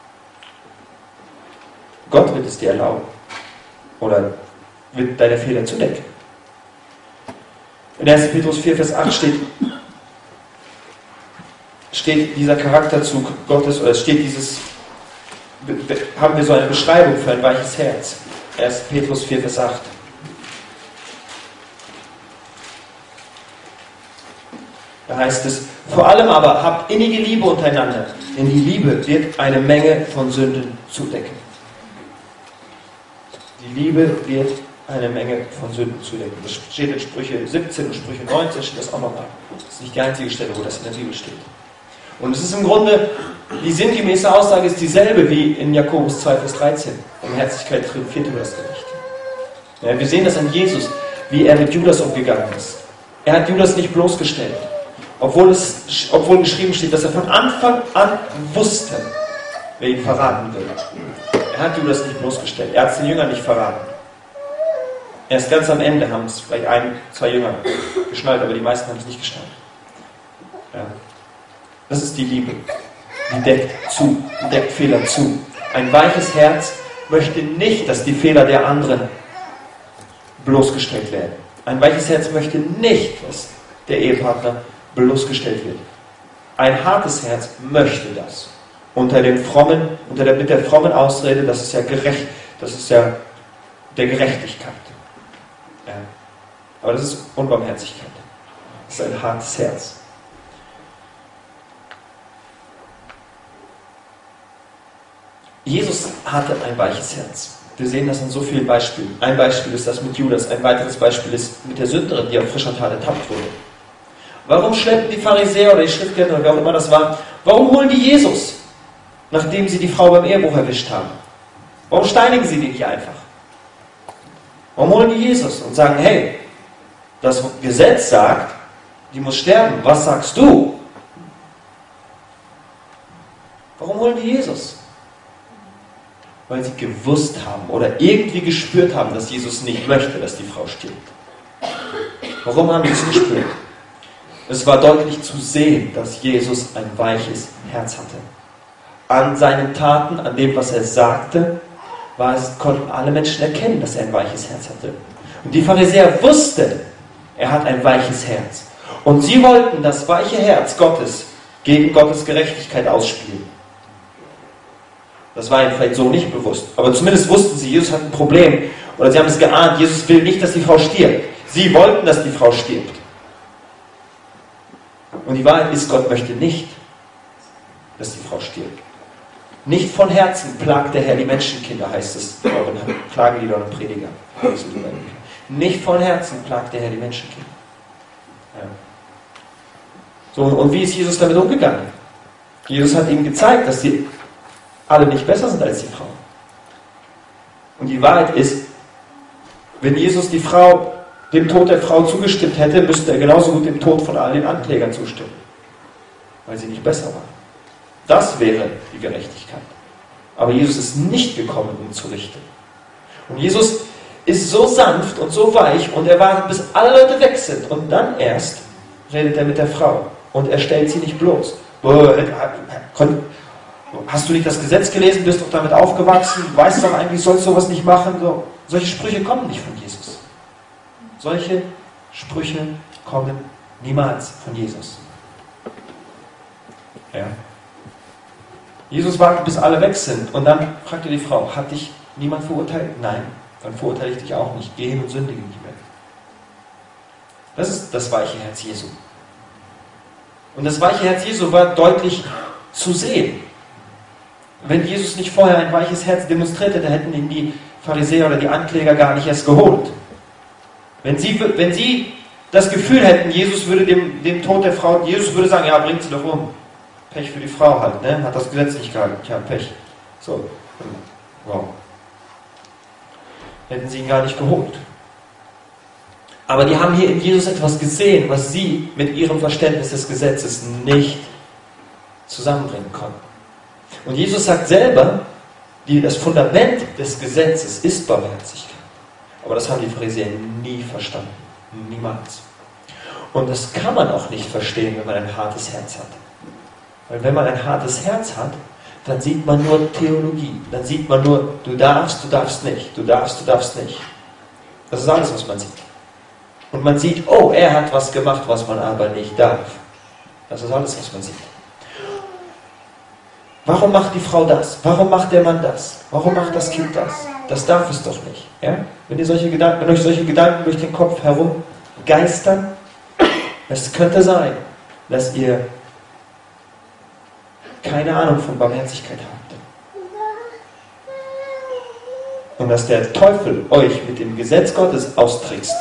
Gott wird es dir erlauben. Oder wird deine Fehler zudecken. In 1. Petrus 4, Vers 8 steht dieser Charakterzug Gottes, oder haben wir so eine Beschreibung für ein weiches Herz. 1. Petrus 4, Vers 8. Da heißt es, vor allem aber habt innige Liebe untereinander, denn die Liebe wird eine Menge von Sünden zudecken. Die Liebe wird eine Menge von Sünden zudecken. Das steht in Sprüche 17 und Sprüche 19, steht das auch nochmal. Das ist nicht die einzige Stelle, wo das in der Bibel steht. Und es ist im Grunde, die sinngemäße Aussage ist dieselbe wie in Jakobus 2, Vers 13. Barmherzigkeit triumphiert über das Gericht. Ja, wir sehen das an Jesus, wie er mit Judas umgegangen ist. Er hat Judas nicht bloßgestellt. Obwohl geschrieben steht, dass er von Anfang an wusste, wer ihn verraten will. Er hat Judas nicht bloßgestellt. Er hat es den Jüngern nicht verraten. Erst ganz am Ende haben es vielleicht 1, 2 Jünger geschnallt, aber die meisten haben es nicht geschnallt. Ja. Das ist die Liebe. Die deckt zu, die deckt Fehler zu. Ein weiches Herz möchte nicht, dass die Fehler der anderen bloßgestellt werden. Ein weiches Herz möchte nicht, dass der Ehepartner bloßgestellt wird. Ein hartes Herz möchte das. Mit der frommen Ausrede, das ist ja gerecht, das ist ja der Gerechtigkeit. Ja. Aber das ist Unbarmherzigkeit. Das ist ein hartes Herz. Jesus hatte ein weiches Herz. Wir sehen das an so vielen Beispielen. Ein Beispiel ist das mit Judas, ein weiteres Beispiel ist mit der Sünderin, die auf frischer Tat ertappt wurde. Warum schleppen die Pharisäer oder die Schriftgelehrten oder wer auch immer das war, warum holen die Jesus, nachdem sie die Frau beim Ehebruch erwischt haben? Warum steinigen sie die nicht einfach? Warum holen die Jesus und sagen, hey, das Gesetz sagt, die muss sterben, was sagst du? Warum holen die Jesus? Weil sie gewusst haben oder irgendwie gespürt haben, dass Jesus nicht möchte, dass die Frau stirbt. Warum haben sie es gespürt? Es war deutlich zu sehen, dass Jesus ein weiches Herz hatte. An seinen Taten, an dem, was er sagte, konnten alle Menschen erkennen, dass er ein weiches Herz hatte. Und die Pharisäer wussten, er hat ein weiches Herz. Und sie wollten das weiche Herz Gottes gegen Gottes Gerechtigkeit ausspielen. Das war ihnen vielleicht so nicht bewusst. Aber zumindest wussten sie, Jesus hat ein Problem. Oder sie haben es geahnt, Jesus will nicht, dass die Frau stirbt. Sie wollten, dass die Frau stirbt. Und die Wahrheit ist, Gott möchte nicht, dass die Frau stirbt. Nicht von Herzen plagt der Herr die Menschenkinder, heißt es in euren Klageliedern und Prediger. Nicht von Herzen plagt der Herr die Menschenkinder. Ja. So, und wie ist Jesus damit umgegangen? Jesus hat ihm gezeigt, dass sie alle nicht besser sind als die Frau. Und die Wahrheit ist, wenn Jesus dem Tod der Frau zugestimmt hätte, müsste er genauso gut dem Tod von all den Anklägern zustimmen. Weil sie nicht besser waren. Das wäre die Gerechtigkeit. Aber Jesus ist nicht gekommen, um zu richten. Und Jesus ist so sanft und so weich und er wartet, bis alle Leute weg sind. Und dann erst redet er mit der Frau. Und er stellt sie nicht bloß. Hast du nicht das Gesetz gelesen? Bist doch damit aufgewachsen? Weißt doch eigentlich, sollst du sowas nicht machen? Solche Sprüche kommen nicht von Jesus. Solche Sprüche kommen niemals von Jesus. Ja. Jesus wartet, bis alle weg sind. Und dann fragte die Frau, hat dich niemand verurteilt? Nein, dann verurteile ich dich auch nicht. Geh hin und sündige nicht mehr. Das ist das weiche Herz Jesu. Und das weiche Herz Jesu war deutlich zu sehen. Wenn Jesus nicht vorher ein weiches Herz demonstriert hätte, hätten ihn die Pharisäer oder die Ankläger gar nicht erst geholt. Wenn sie das Gefühl hätten, Jesus würde dem Tod der Frau, Jesus würde sagen, ja, bringt sie doch um. Pech für die Frau halt, ne? Hat das Gesetz nicht gehalten. Tja, Pech. So. Wow. Hätten sie ihn gar nicht geholt. Aber die haben hier in Jesus etwas gesehen, was sie mit ihrem Verständnis des Gesetzes nicht zusammenbringen konnten. Und Jesus sagt selber, das Fundament des Gesetzes ist Barmherzigkeit. Aber das haben die Pharisäer nie verstanden. Niemals. Und das kann man auch nicht verstehen, wenn man ein hartes Herz hat. Weil wenn man ein hartes Herz hat, dann sieht man nur Theologie. Dann sieht man nur, du darfst nicht, du darfst nicht. Das ist alles, was man sieht. Und man sieht, oh, er hat was gemacht, was man aber nicht darf. Das ist alles, was man sieht. Warum macht die Frau das? Warum macht der Mann das? Warum macht das Kind das? Das darf es doch nicht. Ja? Wenn euch solche Gedanken durch den Kopf herumgeistern, es könnte sein, dass ihr keine Ahnung von Barmherzigkeit habt. Und dass der Teufel euch mit dem Gesetz Gottes austrickst.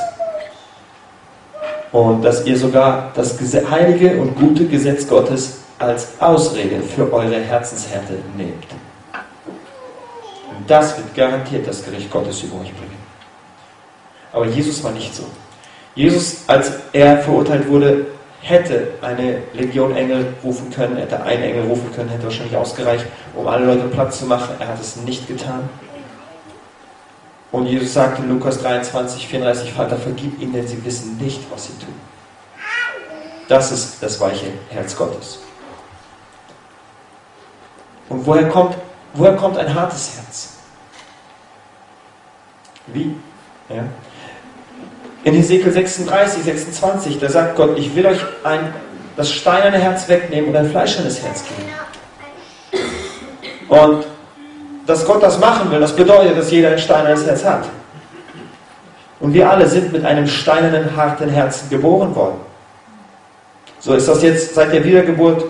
Und dass ihr sogar das heilige und gute Gesetz Gottes als Ausrede für eure Herzenshärte nehmt. Und das wird garantiert das Gericht Gottes über euch bringen. Aber Jesus war nicht so. Jesus, als er verurteilt wurde, hätte eine Legion Engel rufen können, hätte einen Engel rufen können, hätte wahrscheinlich ausgereicht, um alle Leute Platz zu machen. Er hat es nicht getan. Und Jesus sagte in Lukas 23, 34, Vater, vergib ihnen, denn sie wissen nicht, was sie tun. Das ist das weiche Herz Gottes. Und woher kommt ein hartes Herz? Wie? Ja. In Hesekiel 36, 26, da sagt Gott, ich will euch das steinerne Herz wegnehmen und ein fleischernes Herz geben. Und dass Gott das machen will, das bedeutet, dass jeder ein steinernes Herz hat. Und wir alle sind mit einem steinernen, harten Herzen geboren worden. So, ist das jetzt seit der Wiedergeburt,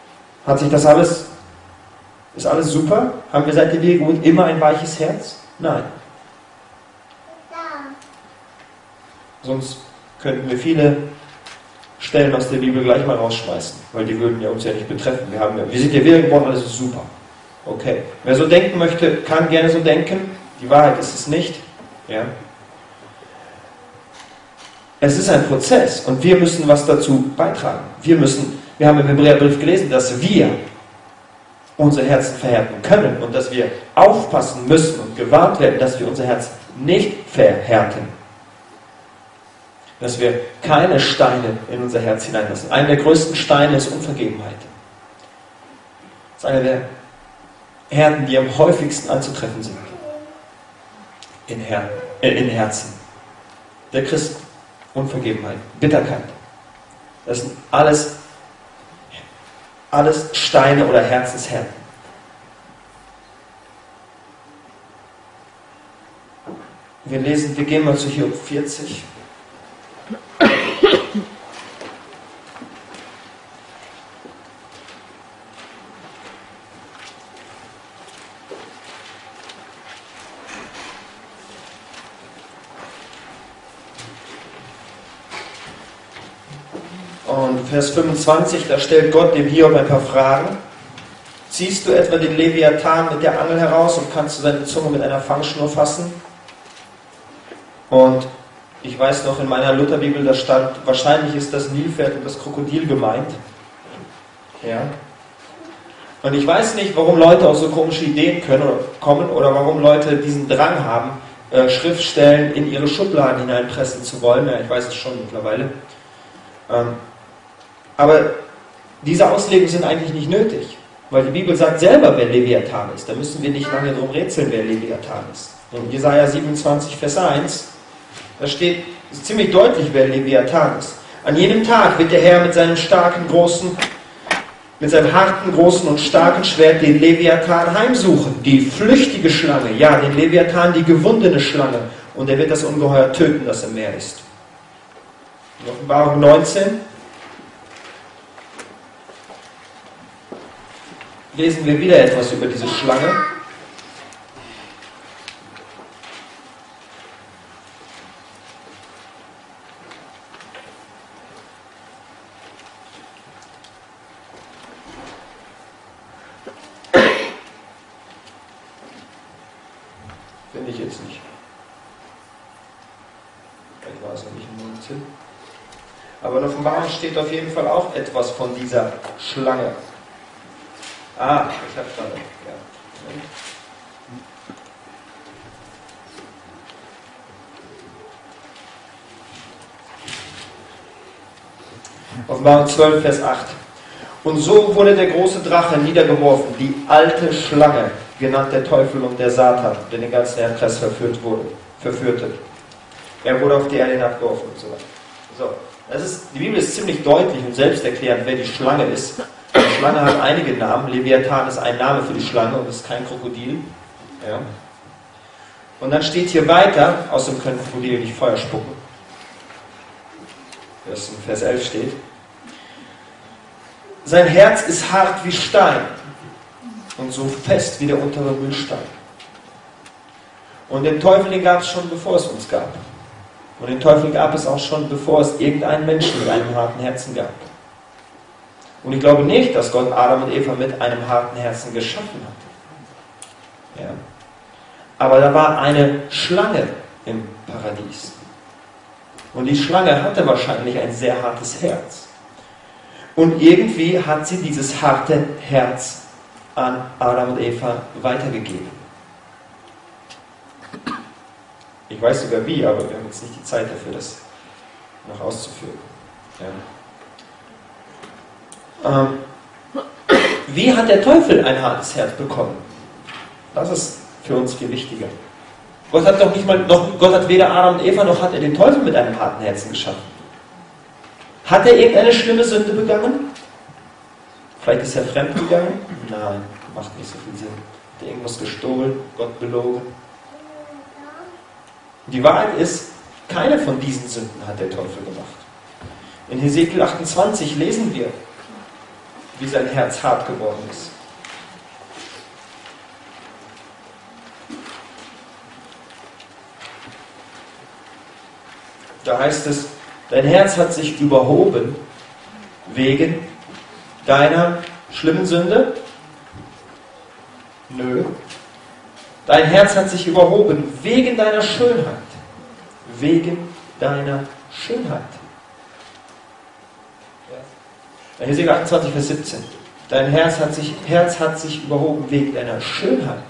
ist alles super? Haben wir seit der Wiedergeburt immer ein weiches Herz? Nein. Sonst könnten wir viele Stellen aus der Bibel gleich mal rausschmeißen, weil die würden ja uns ja nicht betreffen. Wir sind ja wiedergeboren, alles ist super. Okay. Wer so denken möchte, kann gerne so denken. Die Wahrheit ist es nicht. Ja. Es ist ein Prozess und wir müssen was dazu beitragen. Wir haben im Hebräerbrief gelesen, dass wir unsere Herzen verhärten können und dass wir aufpassen müssen und gewarnt werden, dass wir unser Herz nicht verhärten. Dass wir keine Steine in unser Herz hineinlassen. Einer der größten Steine ist Unvergebenheit. Das ist einer der Härten, die am häufigsten anzutreffen sind. In Herzen. Der Christen. Unvergebenheit. Bitterkeit. Das sind alles Steine oder Herzenshärten. Wir gehen mal zu Hiob 40. Und Vers 25, da stellt Gott dem Hiob ein paar Fragen. Ziehst du etwa den Leviathan mit der Angel heraus und kannst du seine Zunge mit einer Fangschnur fassen? Und ich weiß noch, in meiner Lutherbibel, da stand, wahrscheinlich ist das Nilpferd und das Krokodil gemeint. Ja. Und ich weiß nicht, warum Leute auf so komische Ideen kommen oder warum Leute diesen Drang haben, Schriftstellen in ihre Schubladen hineinpressen zu wollen. Ja, ich weiß es schon mittlerweile. Aber diese Auslegungen sind eigentlich nicht nötig, weil die Bibel sagt selber, wer Leviathan ist. Da müssen wir nicht lange drum rätseln, wer Leviathan ist. In Jesaja 27, Vers 1, da steht ziemlich deutlich, wer Leviathan ist. An jenem Tag wird der Herr mit seinem harten, großen und starken Schwert den Leviathan heimsuchen, die flüchtige Schlange, ja, den Leviathan, die gewundene Schlange, und er wird das Ungeheuer töten, das im Meer ist. In Offenbarung 19 lesen wir wieder etwas über diese Schlange. Finde ich jetzt nicht. Vielleicht war es noch nicht im 19. Aber in Offenbarung steht auf jeden Fall auch etwas von dieser Schlange. Ich habe da. Ja. Offenbarung 12, Vers 8. Und so wurde der große Drache niedergeworfen, die alte Schlange, genannt der Teufel und der Satan, der den ganzen Erdkreis verführte. Er wurde auf die Erde hinabgeworfen und so weiter. So, die Bibel ist ziemlich deutlich und selbsterklärend, wer die Schlange ist. Die Schlange hat einige Namen. Leviathan ist ein Name für die Schlange und ist kein Krokodil. Ja. Und dann steht hier weiter, außerdem können Krokodile nicht Feuer spucken, das in Vers 11 steht. Sein Herz ist hart wie Stein und so fest wie der untere Mühlstein. Und den Teufel, den gab es schon, bevor es uns gab. Und den Teufel gab es auch schon, bevor es irgendeinen Menschen mit einem harten Herzen gab. Und ich glaube nicht, dass Gott Adam und Eva mit einem harten Herzen geschaffen hat. Ja. Aber da war eine Schlange im Paradies. Und die Schlange hatte wahrscheinlich ein sehr hartes Herz. Und irgendwie hat sie dieses harte Herz an Adam und Eva weitergegeben. Ich weiß sogar wie, aber wir haben jetzt nicht die Zeit dafür, das noch auszuführen. Ja. Wie hat der Teufel ein hartes Herz bekommen? Das ist für uns viel wichtiger. Gott hat doch nicht mal, Gott hat weder Adam und Eva, noch hat er den Teufel mit einem harten Herzen geschaffen. Hat er irgendeine schlimme Sünde begangen? Vielleicht ist er fremd gegangen? Nein, macht nicht so viel Sinn. Hat er irgendwas gestohlen, Gott belogen? Die Wahrheit ist, keine von diesen Sünden hat der Teufel gemacht. In Hesekiel 28 lesen wir, wie sein Herz hart geworden ist. Da heißt es, dein Herz hat sich überhoben wegen deiner schlimmen Sünde? Nö. Dein Herz hat sich überhoben wegen deiner Schönheit. Wegen deiner Schönheit. Hesekiel 28, Vers 17. Dein Herz hat sich überhoben wegen deiner Schönheit.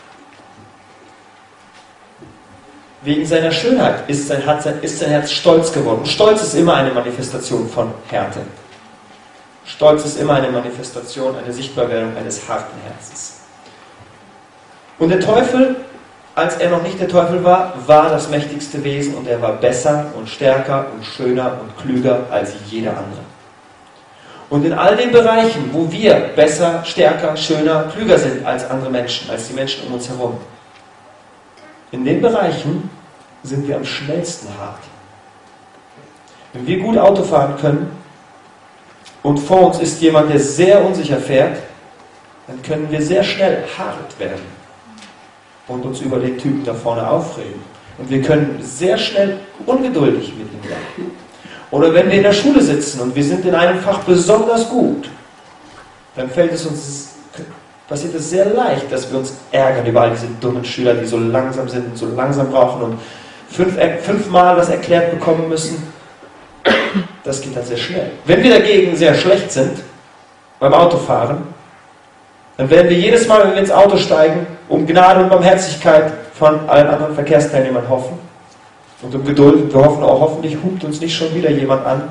Wegen seiner Schönheit ist sein Herz stolz geworden. Stolz ist immer eine Manifestation von Härte. Stolz ist immer eine Manifestation, eine Sichtbarwerdung eines harten Herzens. Und der Teufel, als er noch nicht der Teufel war, war das mächtigste Wesen und er war besser und stärker und schöner und klüger als jeder andere. Und in all den Bereichen, wo wir besser, stärker, schöner, klüger sind als andere Menschen, als die Menschen um uns herum, in den Bereichen sind wir am schnellsten hart. Wenn wir gut Auto fahren können und vor uns ist jemand, der sehr unsicher fährt, dann können wir sehr schnell hart werden und uns über den Typen da vorne aufregen. Und wir können sehr schnell ungeduldig mit ihm sein. Oder wenn wir in der Schule sitzen und wir sind in einem Fach besonders gut, dann passiert es sehr leicht, dass wir uns ärgern über all diese dummen Schüler, die so langsam sind und so langsam brauchen und fünfmal was erklärt bekommen müssen. Das geht dann sehr schnell. Wenn wir dagegen sehr schlecht sind beim Autofahren, dann werden wir jedes Mal, wenn wir ins Auto steigen, um Gnade und Barmherzigkeit von allen anderen Verkehrsteilnehmern hoffen und um Geduld. Wir hoffen auch, hoffentlich hupt uns nicht schon wieder jemand an.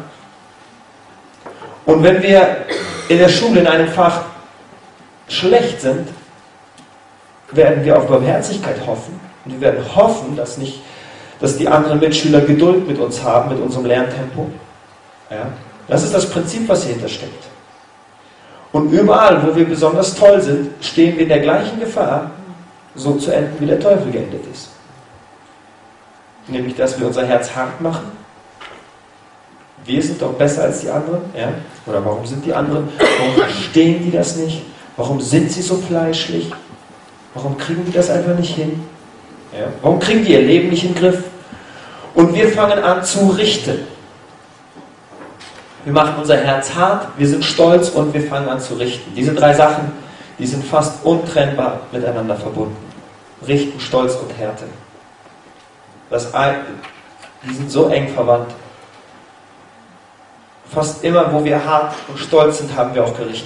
Und wenn wir in der Schule in einem Fach schlecht sind, werden wir auf Barmherzigkeit hoffen. Und wir werden hoffen, dass die anderen Mitschüler Geduld mit uns haben, mit unserem Lerntempo. Ja? Das ist das Prinzip, was hier hinter steckt. Und überall, wo wir besonders toll sind, stehen wir in der gleichen Gefahr, so zu enden, wie der Teufel geendet ist. Nämlich, dass wir unser Herz hart machen. Wir sind doch besser als die anderen. Ja? Oder warum sind die anderen? Warum verstehen die das nicht? Warum sind sie so fleischlich? Warum kriegen die das einfach nicht hin? Ja? Warum kriegen die ihr Leben nicht in den Griff? Und wir fangen an zu richten. Wir machen unser Herz hart, wir sind stolz und wir fangen an zu richten. Diese drei Sachen, die sind fast untrennbar miteinander verbunden. Richten, Stolz und Härte. Die sind so eng verwandt. Fast immer, wo wir hart und stolz sind, haben wir auch gerichtet.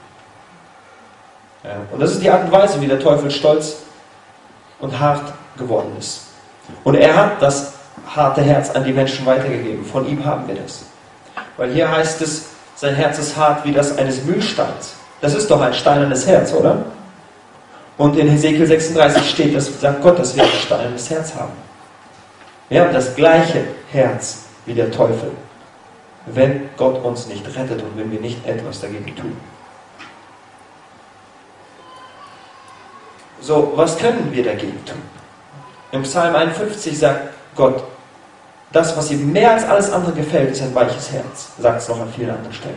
Ja. Und das ist die Art und Weise, wie der Teufel stolz und hart geworden ist. Und er hat das harte Herz an die Menschen weitergegeben. Von ihm haben wir das. Weil hier heißt es, sein Herz ist hart wie das eines Mühlsteins. Das ist doch ein steinernes Herz, oder? Und in Hesekiel 36 steht, das sagt Gott, dass wir ein steinernes Herz haben. Wir haben das gleiche Herz wie der Teufel, wenn Gott uns nicht rettet und wenn wir nicht etwas dagegen tun. So, was können wir dagegen tun? Im Psalm 51 sagt Gott, das, was ihm mehr als alles andere gefällt, ist ein weiches Herz. Sagt es noch an vielen anderen Stellen.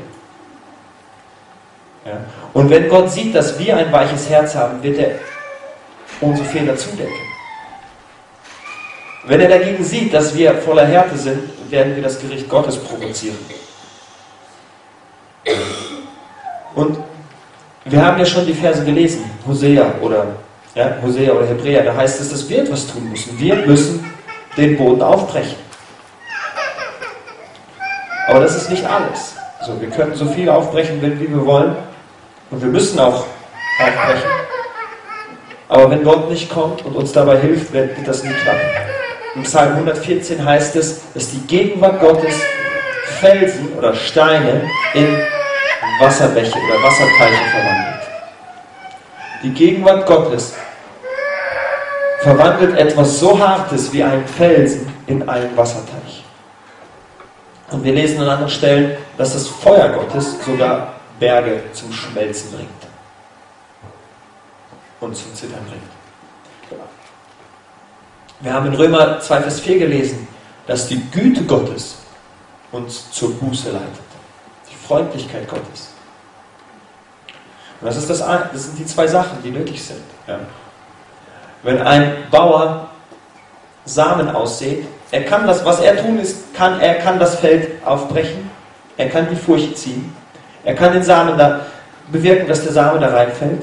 Ja. Und wenn Gott sieht, dass wir ein weiches Herz haben, wird er unsere Fehler zudecken. Wenn er dagegen sieht, dass wir voller Härte sind, werden wir das Gericht Gottes provozieren. Und wir haben ja schon die Verse gelesen, Hosea oder Hebräer, da heißt es, dass wir etwas tun müssen. Wir müssen den Boden aufbrechen. Aber das ist nicht alles. Also wir können so viel aufbrechen, wie wir wollen. Und wir müssen auch aufbrechen. Aber wenn Gott nicht kommt und uns dabei hilft, wird das nie klappen. Im Psalm 114 heißt es, dass die Gegenwart Gottes Felsen oder Steine in Wasserbäche oder Wasserteiche verwandelt. Die Gegenwart Gottes verwandelt etwas so Hartes wie einen Felsen in einen Wasserteich. Und wir lesen an anderen Stellen, dass das Feuer Gottes sogar Berge zum Schmelzen bringt und zum Zittern bringt. Wir haben in Römer 2, Vers 4 gelesen, dass die Güte Gottes uns zur Buße leitet. Die Freundlichkeit Gottes. Und das sind die zwei Sachen, die nötig sind. Ja. Wenn ein Bauer Samen aussät, er kann das, was er tun ist, er kann das Feld aufbrechen, er kann die Furche ziehen, er kann den Samen da bewirken, dass der Samen da reinfällt.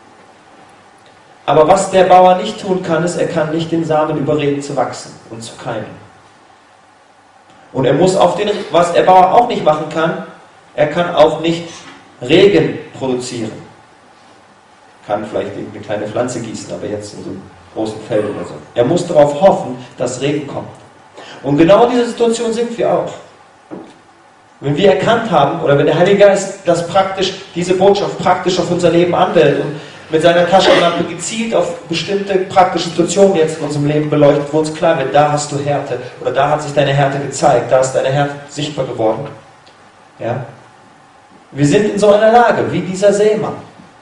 Aber was der Bauer nicht tun kann, ist, er kann nicht den Samen überreden zu wachsen und zu keimen. Und er muss was der Bauer auch nicht machen kann, er kann auch nicht Regen produzieren. Kann vielleicht eine kleine Pflanze gießen, aber jetzt in so einem großen Feld oder so. Er muss darauf hoffen, dass Regen kommt. Und genau in dieser Situation sind wir auch. Wenn wir erkannt haben, oder wenn der Heilige Geist diese Botschaft praktisch auf unser Leben anwendet und mit seiner Taschenlampe gezielt auf bestimmte praktische Situationen jetzt in unserem Leben beleuchtet, wo uns klar wird, da hast du Härte, oder da hat sich deine Härte gezeigt, da ist deine Härte sichtbar geworden. Ja? Wir sind in so einer Lage, wie dieser Seemann.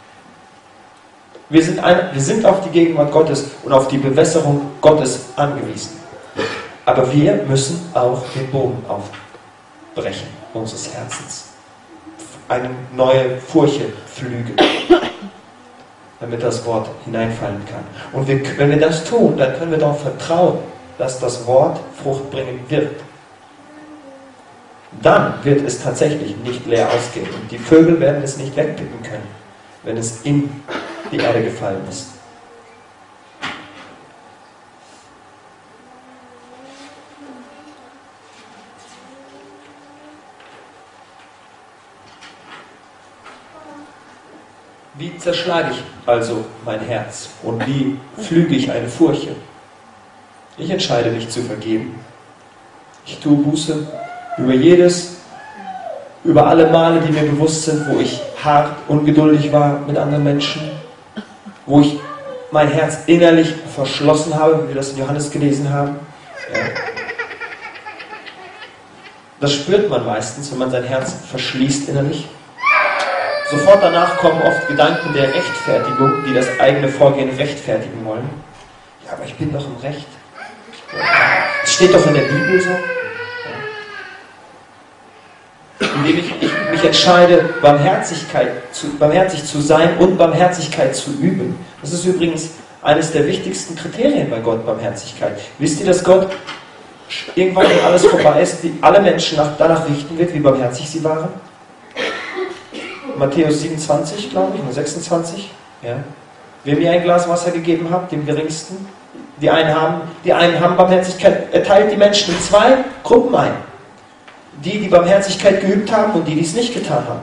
Wir sind auf die Gegenwart Gottes und auf die Bewässerung Gottes angewiesen. Aber wir müssen auch den Boden aufbrechen, unseres Herzens. Eine neue Furche flügeln, damit das Wort hineinfallen kann. Und wenn wir das tun, dann können wir darauf vertrauen, dass das Wort Frucht bringen wird. Dann wird es tatsächlich nicht leer ausgehen. Und die Vögel werden es nicht wegpicken können, wenn es in die Erde gefallen ist. Wie zerschlage ich also mein Herz und wie pflüge ich eine Furche? Ich entscheide mich zu vergeben. Ich tue Buße über alle Male, die mir bewusst sind, wo ich hart, ungeduldig war mit anderen Menschen, wo ich mein Herz innerlich verschlossen habe, wie wir das in Johannes gelesen haben. Ja. Das spürt man meistens, wenn man sein Herz verschließt innerlich. Sofort danach kommen oft Gedanken der Rechtfertigung, die das eigene Vorgehen rechtfertigen wollen. Ja, aber ich bin doch im Recht. Es steht doch in der Bibel so. Indem ich mich entscheide, barmherzig zu sein und Barmherzigkeit zu üben. Das ist übrigens eines der wichtigsten Kriterien bei Gott, Barmherzigkeit. Wisst ihr, dass Gott irgendwann, wenn alles vorbei ist, alle Menschen danach richten wird, wie barmherzig sie waren? Matthäus 27, glaube ich, oder 26. Ja. Wem ihr ein Glas Wasser gegeben habt, dem Geringsten. Die einen haben Barmherzigkeit. Er teilt die Menschen in zwei Gruppen ein. Die Barmherzigkeit geübt haben und die es nicht getan haben.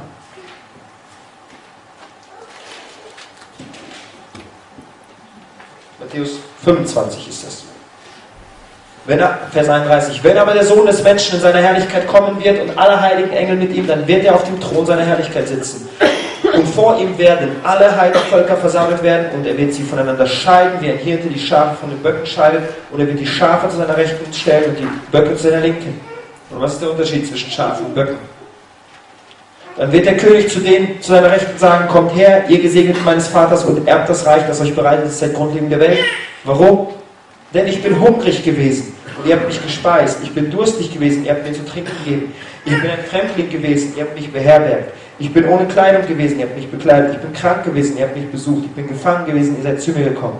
Matthäus 25 ist das. Vers 31, wenn aber der Sohn des Menschen in seiner Herrlichkeit kommen wird und alle heiligen Engel mit ihm, dann wird er auf dem Thron seiner Herrlichkeit sitzen. Und vor ihm werden alle Heidenvölker versammelt werden und er wird sie voneinander scheiden, wie ein Hirte die Schafe von den Böcken scheidet, und er wird die Schafe zu seiner Rechten stellen und die Böcke zu seiner Linken. Und was ist der Unterschied zwischen Schafen und Böcken? Dann wird der König zu seiner Rechten sagen, kommt her, ihr Gesegneten meines Vaters, und erbt das Reich, das euch bereitet ist seit Grundlegung der Welt. Warum? Denn ich bin hungrig gewesen und ihr habt mich gespeist. Ich bin durstig gewesen, ihr habt mir zu trinken gegeben. Ich bin ein Fremdling gewesen, ihr habt mich beherbergt. Ich bin ohne Kleidung gewesen, ihr habt mich bekleidet. Ich bin krank gewesen, ihr habt mich besucht. Ich bin gefangen gewesen, ihr seid zu mir gekommen.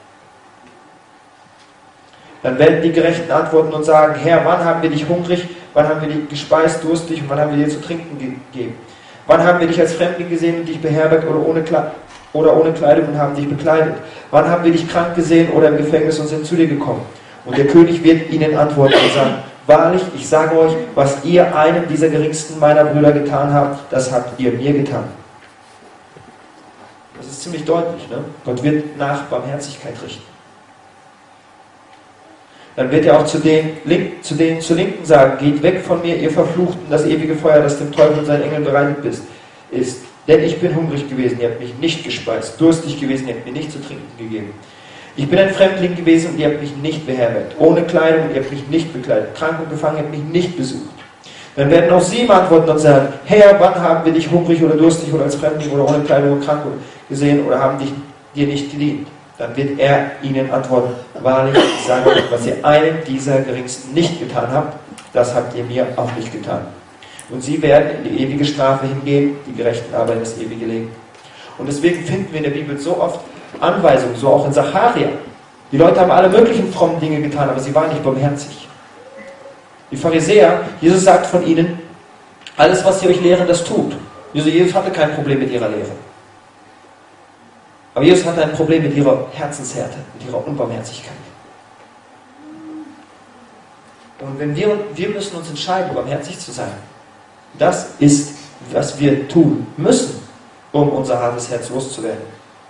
Dann werden die Gerechten antworten und sagen, Herr, wann haben wir dich hungrig, wann haben wir dich gespeist, durstig und wann haben wir dir zu trinken gegeben? Wann haben wir dich als Fremdling gesehen und dich beherbergt oder ohne Kleidung und haben dich bekleidet? Wann haben wir dich krank gesehen oder im Gefängnis und sind zu dir gekommen? Und der König wird ihnen antworten und sagen, wahrlich, ich sage euch, was ihr einem dieser geringsten meiner Brüder getan habt, das habt ihr mir getan. Das ist ziemlich deutlich, ne? Gott wird nach Barmherzigkeit richten. Dann wird er auch zu denen zur Linken sagen, geht weg von mir, ihr Verfluchten, das ewige Feuer, das dem Teufel und seinen Engeln bereitet ist. Denn ich bin hungrig gewesen, ihr habt mich nicht gespeist, durstig gewesen, ihr habt mir nicht zu trinken gegeben. Ich bin ein Fremdling gewesen und ihr habt mich nicht beherbergt, ohne Kleidung und ihr habt mich nicht bekleidet, krank und gefangen, ihr habt mich nicht besucht. Dann werden auch sie ihm antworten und sagen, Herr, wann haben wir dich hungrig oder durstig oder als Fremdling oder ohne Kleidung oder krank gesehen oder haben dir nicht gedient? Dann wird er ihnen antworten, wahrlich, ich sage euch, was ihr einem dieser Geringsten nicht getan habt, das habt ihr mir auch nicht getan. Und sie werden in die ewige Strafe hingehen, die Gerechten aber in das ewige Leben. Und deswegen finden wir in der Bibel so oft Anweisungen, so auch in Sacharja. Die Leute haben alle möglichen frommen Dinge getan, aber sie waren nicht barmherzig. Die Pharisäer, Jesus sagt von ihnen, alles was sie euch lehren, das tut. Jesus hatte kein Problem mit ihrer Lehre. Aber Jesus hatte ein Problem mit ihrer Herzenshärte, mit ihrer Unbarmherzigkeit. Und wir müssen uns entscheiden, barmherzig zu sein. Das ist, was wir tun müssen, um unser hartes Herz loszuwerden.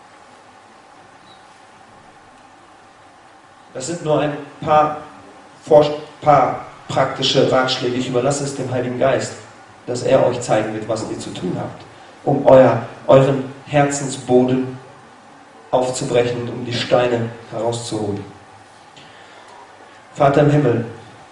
Das sind nur ein paar praktische Ratschläge. Ich überlasse es dem Heiligen Geist, dass er euch zeigen wird, was ihr zu tun habt, um euren Herzensboden aufzubrechen und um die Steine herauszuholen. Vater im Himmel,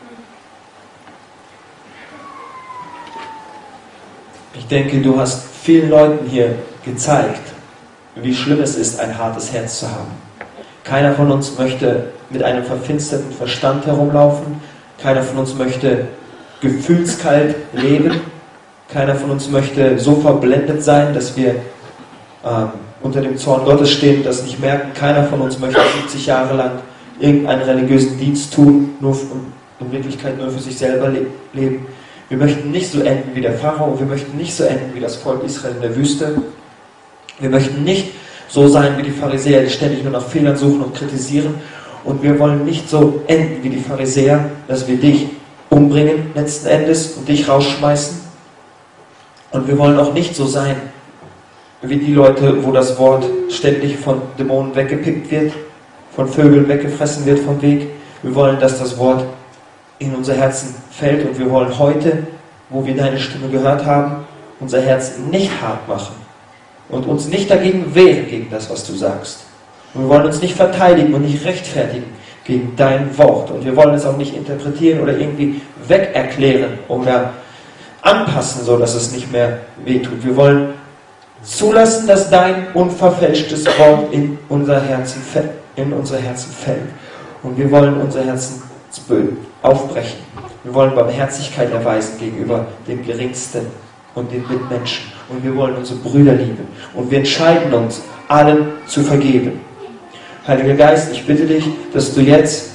ich denke, du hast vielen Leuten hier gezeigt, wie schlimm es ist, ein hartes Herz zu haben. Keiner von uns möchte mit einem verfinsterten Verstand herumlaufen. Keiner von uns möchte gefühlskalt leben. Keiner von uns möchte so verblendet sein, dass wir unter dem Zorn Gottes stehen und das nicht merken. Keiner von uns möchte 70 Jahre lang irgendeinen religiösen Dienst tun, in Wirklichkeit nur für sich selber leben. Wir möchten nicht so enden wie der Pharao, wir möchten nicht so enden wie das Volk Israel in der Wüste. Wir möchten nicht so sein wie die Pharisäer, die ständig nur nach Fehlern suchen und kritisieren. Und wir wollen nicht so enden wie die Pharisäer, dass wir dich umbringen letzten Endes und dich rausschmeißen. Und wir wollen auch nicht so sein wie die Leute, wo das Wort ständig von Dämonen weggepickt wird, von Vögeln weggefressen wird vom Weg. Wir wollen, dass das Wort in unser Herzen fällt und wir wollen heute, wo wir deine Stimme gehört haben, unser Herz nicht hart machen und uns nicht dagegen wehren, gegen das, was du sagst. Und wir wollen uns nicht verteidigen und nicht rechtfertigen gegen dein Wort. Und wir wollen es auch nicht interpretieren oder irgendwie wegerklären oder anpassen, so dass es nicht mehr wehtut. Wir wollen zulassen, dass dein unverfälschtes Wort in unser Herzen fällt. Und wir wollen unser Herzensböden aufbrechen. Wir wollen Barmherzigkeit erweisen gegenüber dem Geringsten und den Mitmenschen. Und wir wollen unsere Brüder lieben. Und wir entscheiden uns, allen zu vergeben. Heiliger Geist, ich bitte dich, dass du jetzt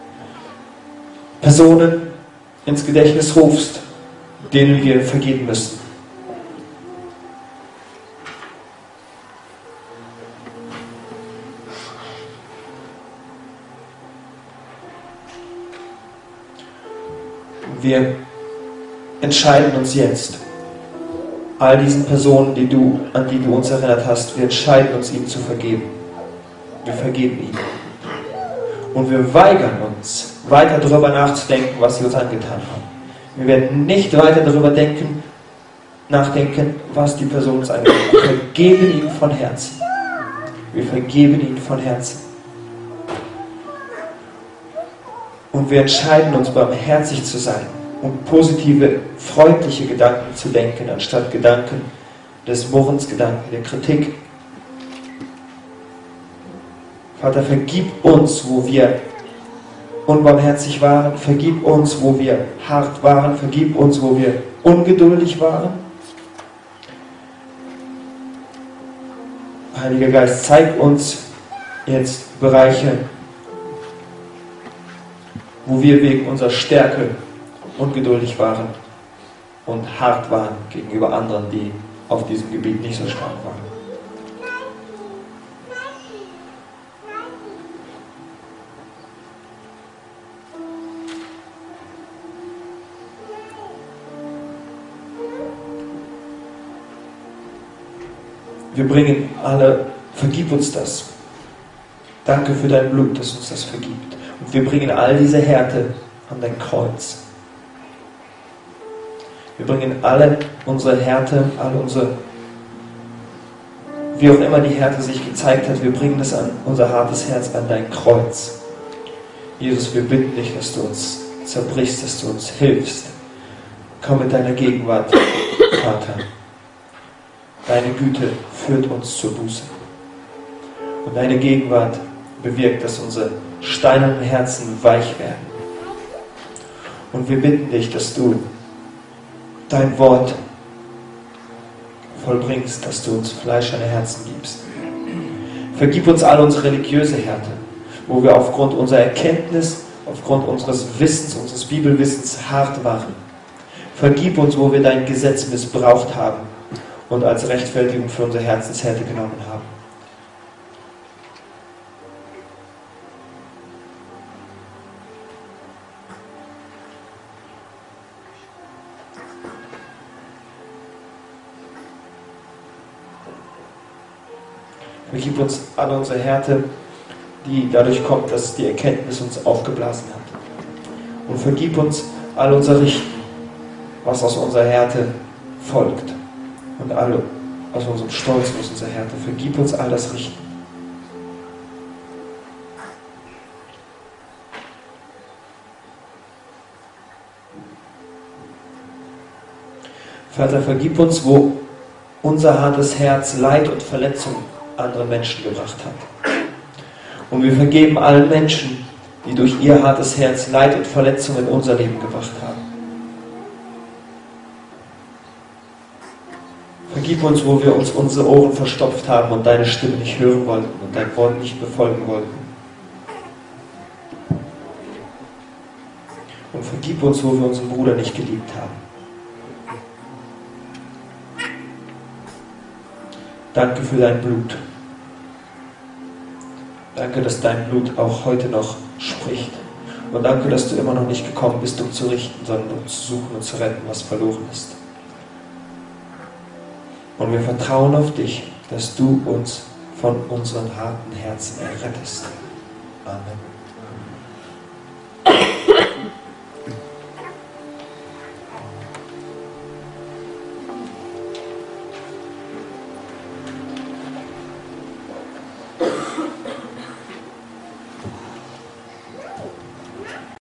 Personen ins Gedächtnis rufst, denen wir vergeben müssen. Wir entscheiden uns jetzt, all diesen Personen, an die du uns erinnert hast, wir entscheiden uns, ihnen zu vergeben. Wir vergeben ihnen. Und wir weigern uns, weiter darüber nachzudenken, was sie uns angetan haben. Wir werden nicht weiter darüber nachdenken, was die Person uns angetan hat. Wir vergeben ihnen von Herzen. Wir vergeben ihnen von Herzen. Und wir entscheiden uns, barmherzig zu sein und positive, freundliche Gedanken zu denken, anstatt Gedanken des Murrens, Gedanken der Kritik. Vater, vergib uns, wo wir unbarmherzig waren. Vergib uns, wo wir hart waren. Vergib uns, wo wir ungeduldig waren. Heiliger Geist, zeig uns jetzt Bereiche, wo wir wegen unserer Stärke ungeduldig waren und hart waren gegenüber anderen, die auf diesem Gebiet nicht so stark waren. Wir bringen alle, vergib uns das. Danke für dein Blut, das uns das vergibt. Und wir bringen all diese Härte an dein Kreuz. Wir bringen alle unsere Härte, alle unsere, wie auch immer die Härte sich gezeigt hat, wir bringen es an unser hartes Herz, an dein Kreuz. Jesus, wir bitten dich, dass du uns zerbrichst, dass du uns hilfst. Komm mit deiner Gegenwart, Vater. Deine Güte führt uns zur Buße. Und deine Gegenwart bewirkt, dass unsere steinernen Herzen weich werden. Und wir bitten dich, dass du dein Wort vollbringst, dass du uns fleischerne Herzen gibst. Vergib uns all unsere religiöse Härte, wo wir aufgrund unserer Erkenntnis, aufgrund unseres Wissens, unseres Bibelwissens hart waren. Vergib uns, wo wir dein Gesetz missbraucht haben und als Rechtfertigung für unsere Herzenshärte genommen haben. Vergib uns alle unsere Härte, die dadurch kommt, dass die Erkenntnis uns aufgeblasen hat. Und vergib uns all unser Richten, was aus unserer Härte folgt. Und alle aus unserem Stolz, aus unserer Härte. Vergib uns all das Richten. Vater, vergib uns, wo unser hartes Herz Leid und Verletzung anderen Menschen gebracht hat. Und wir vergeben allen Menschen, die durch ihr hartes Herz Leid und Verletzung in unser Leben gebracht haben. Vergib uns, wo wir uns unsere Ohren verstopft haben und deine Stimme nicht hören wollten und dein Wort nicht befolgen wollten. Und vergib uns, wo wir unseren Bruder nicht geliebt haben. Danke für dein Blut. Danke, dass dein Blut auch heute noch spricht. Und danke, dass du immer noch nicht gekommen bist, um zu richten, sondern um zu suchen und zu retten, was verloren ist. Und wir vertrauen auf dich, dass du uns von unseren harten Herzen errettest. Amen.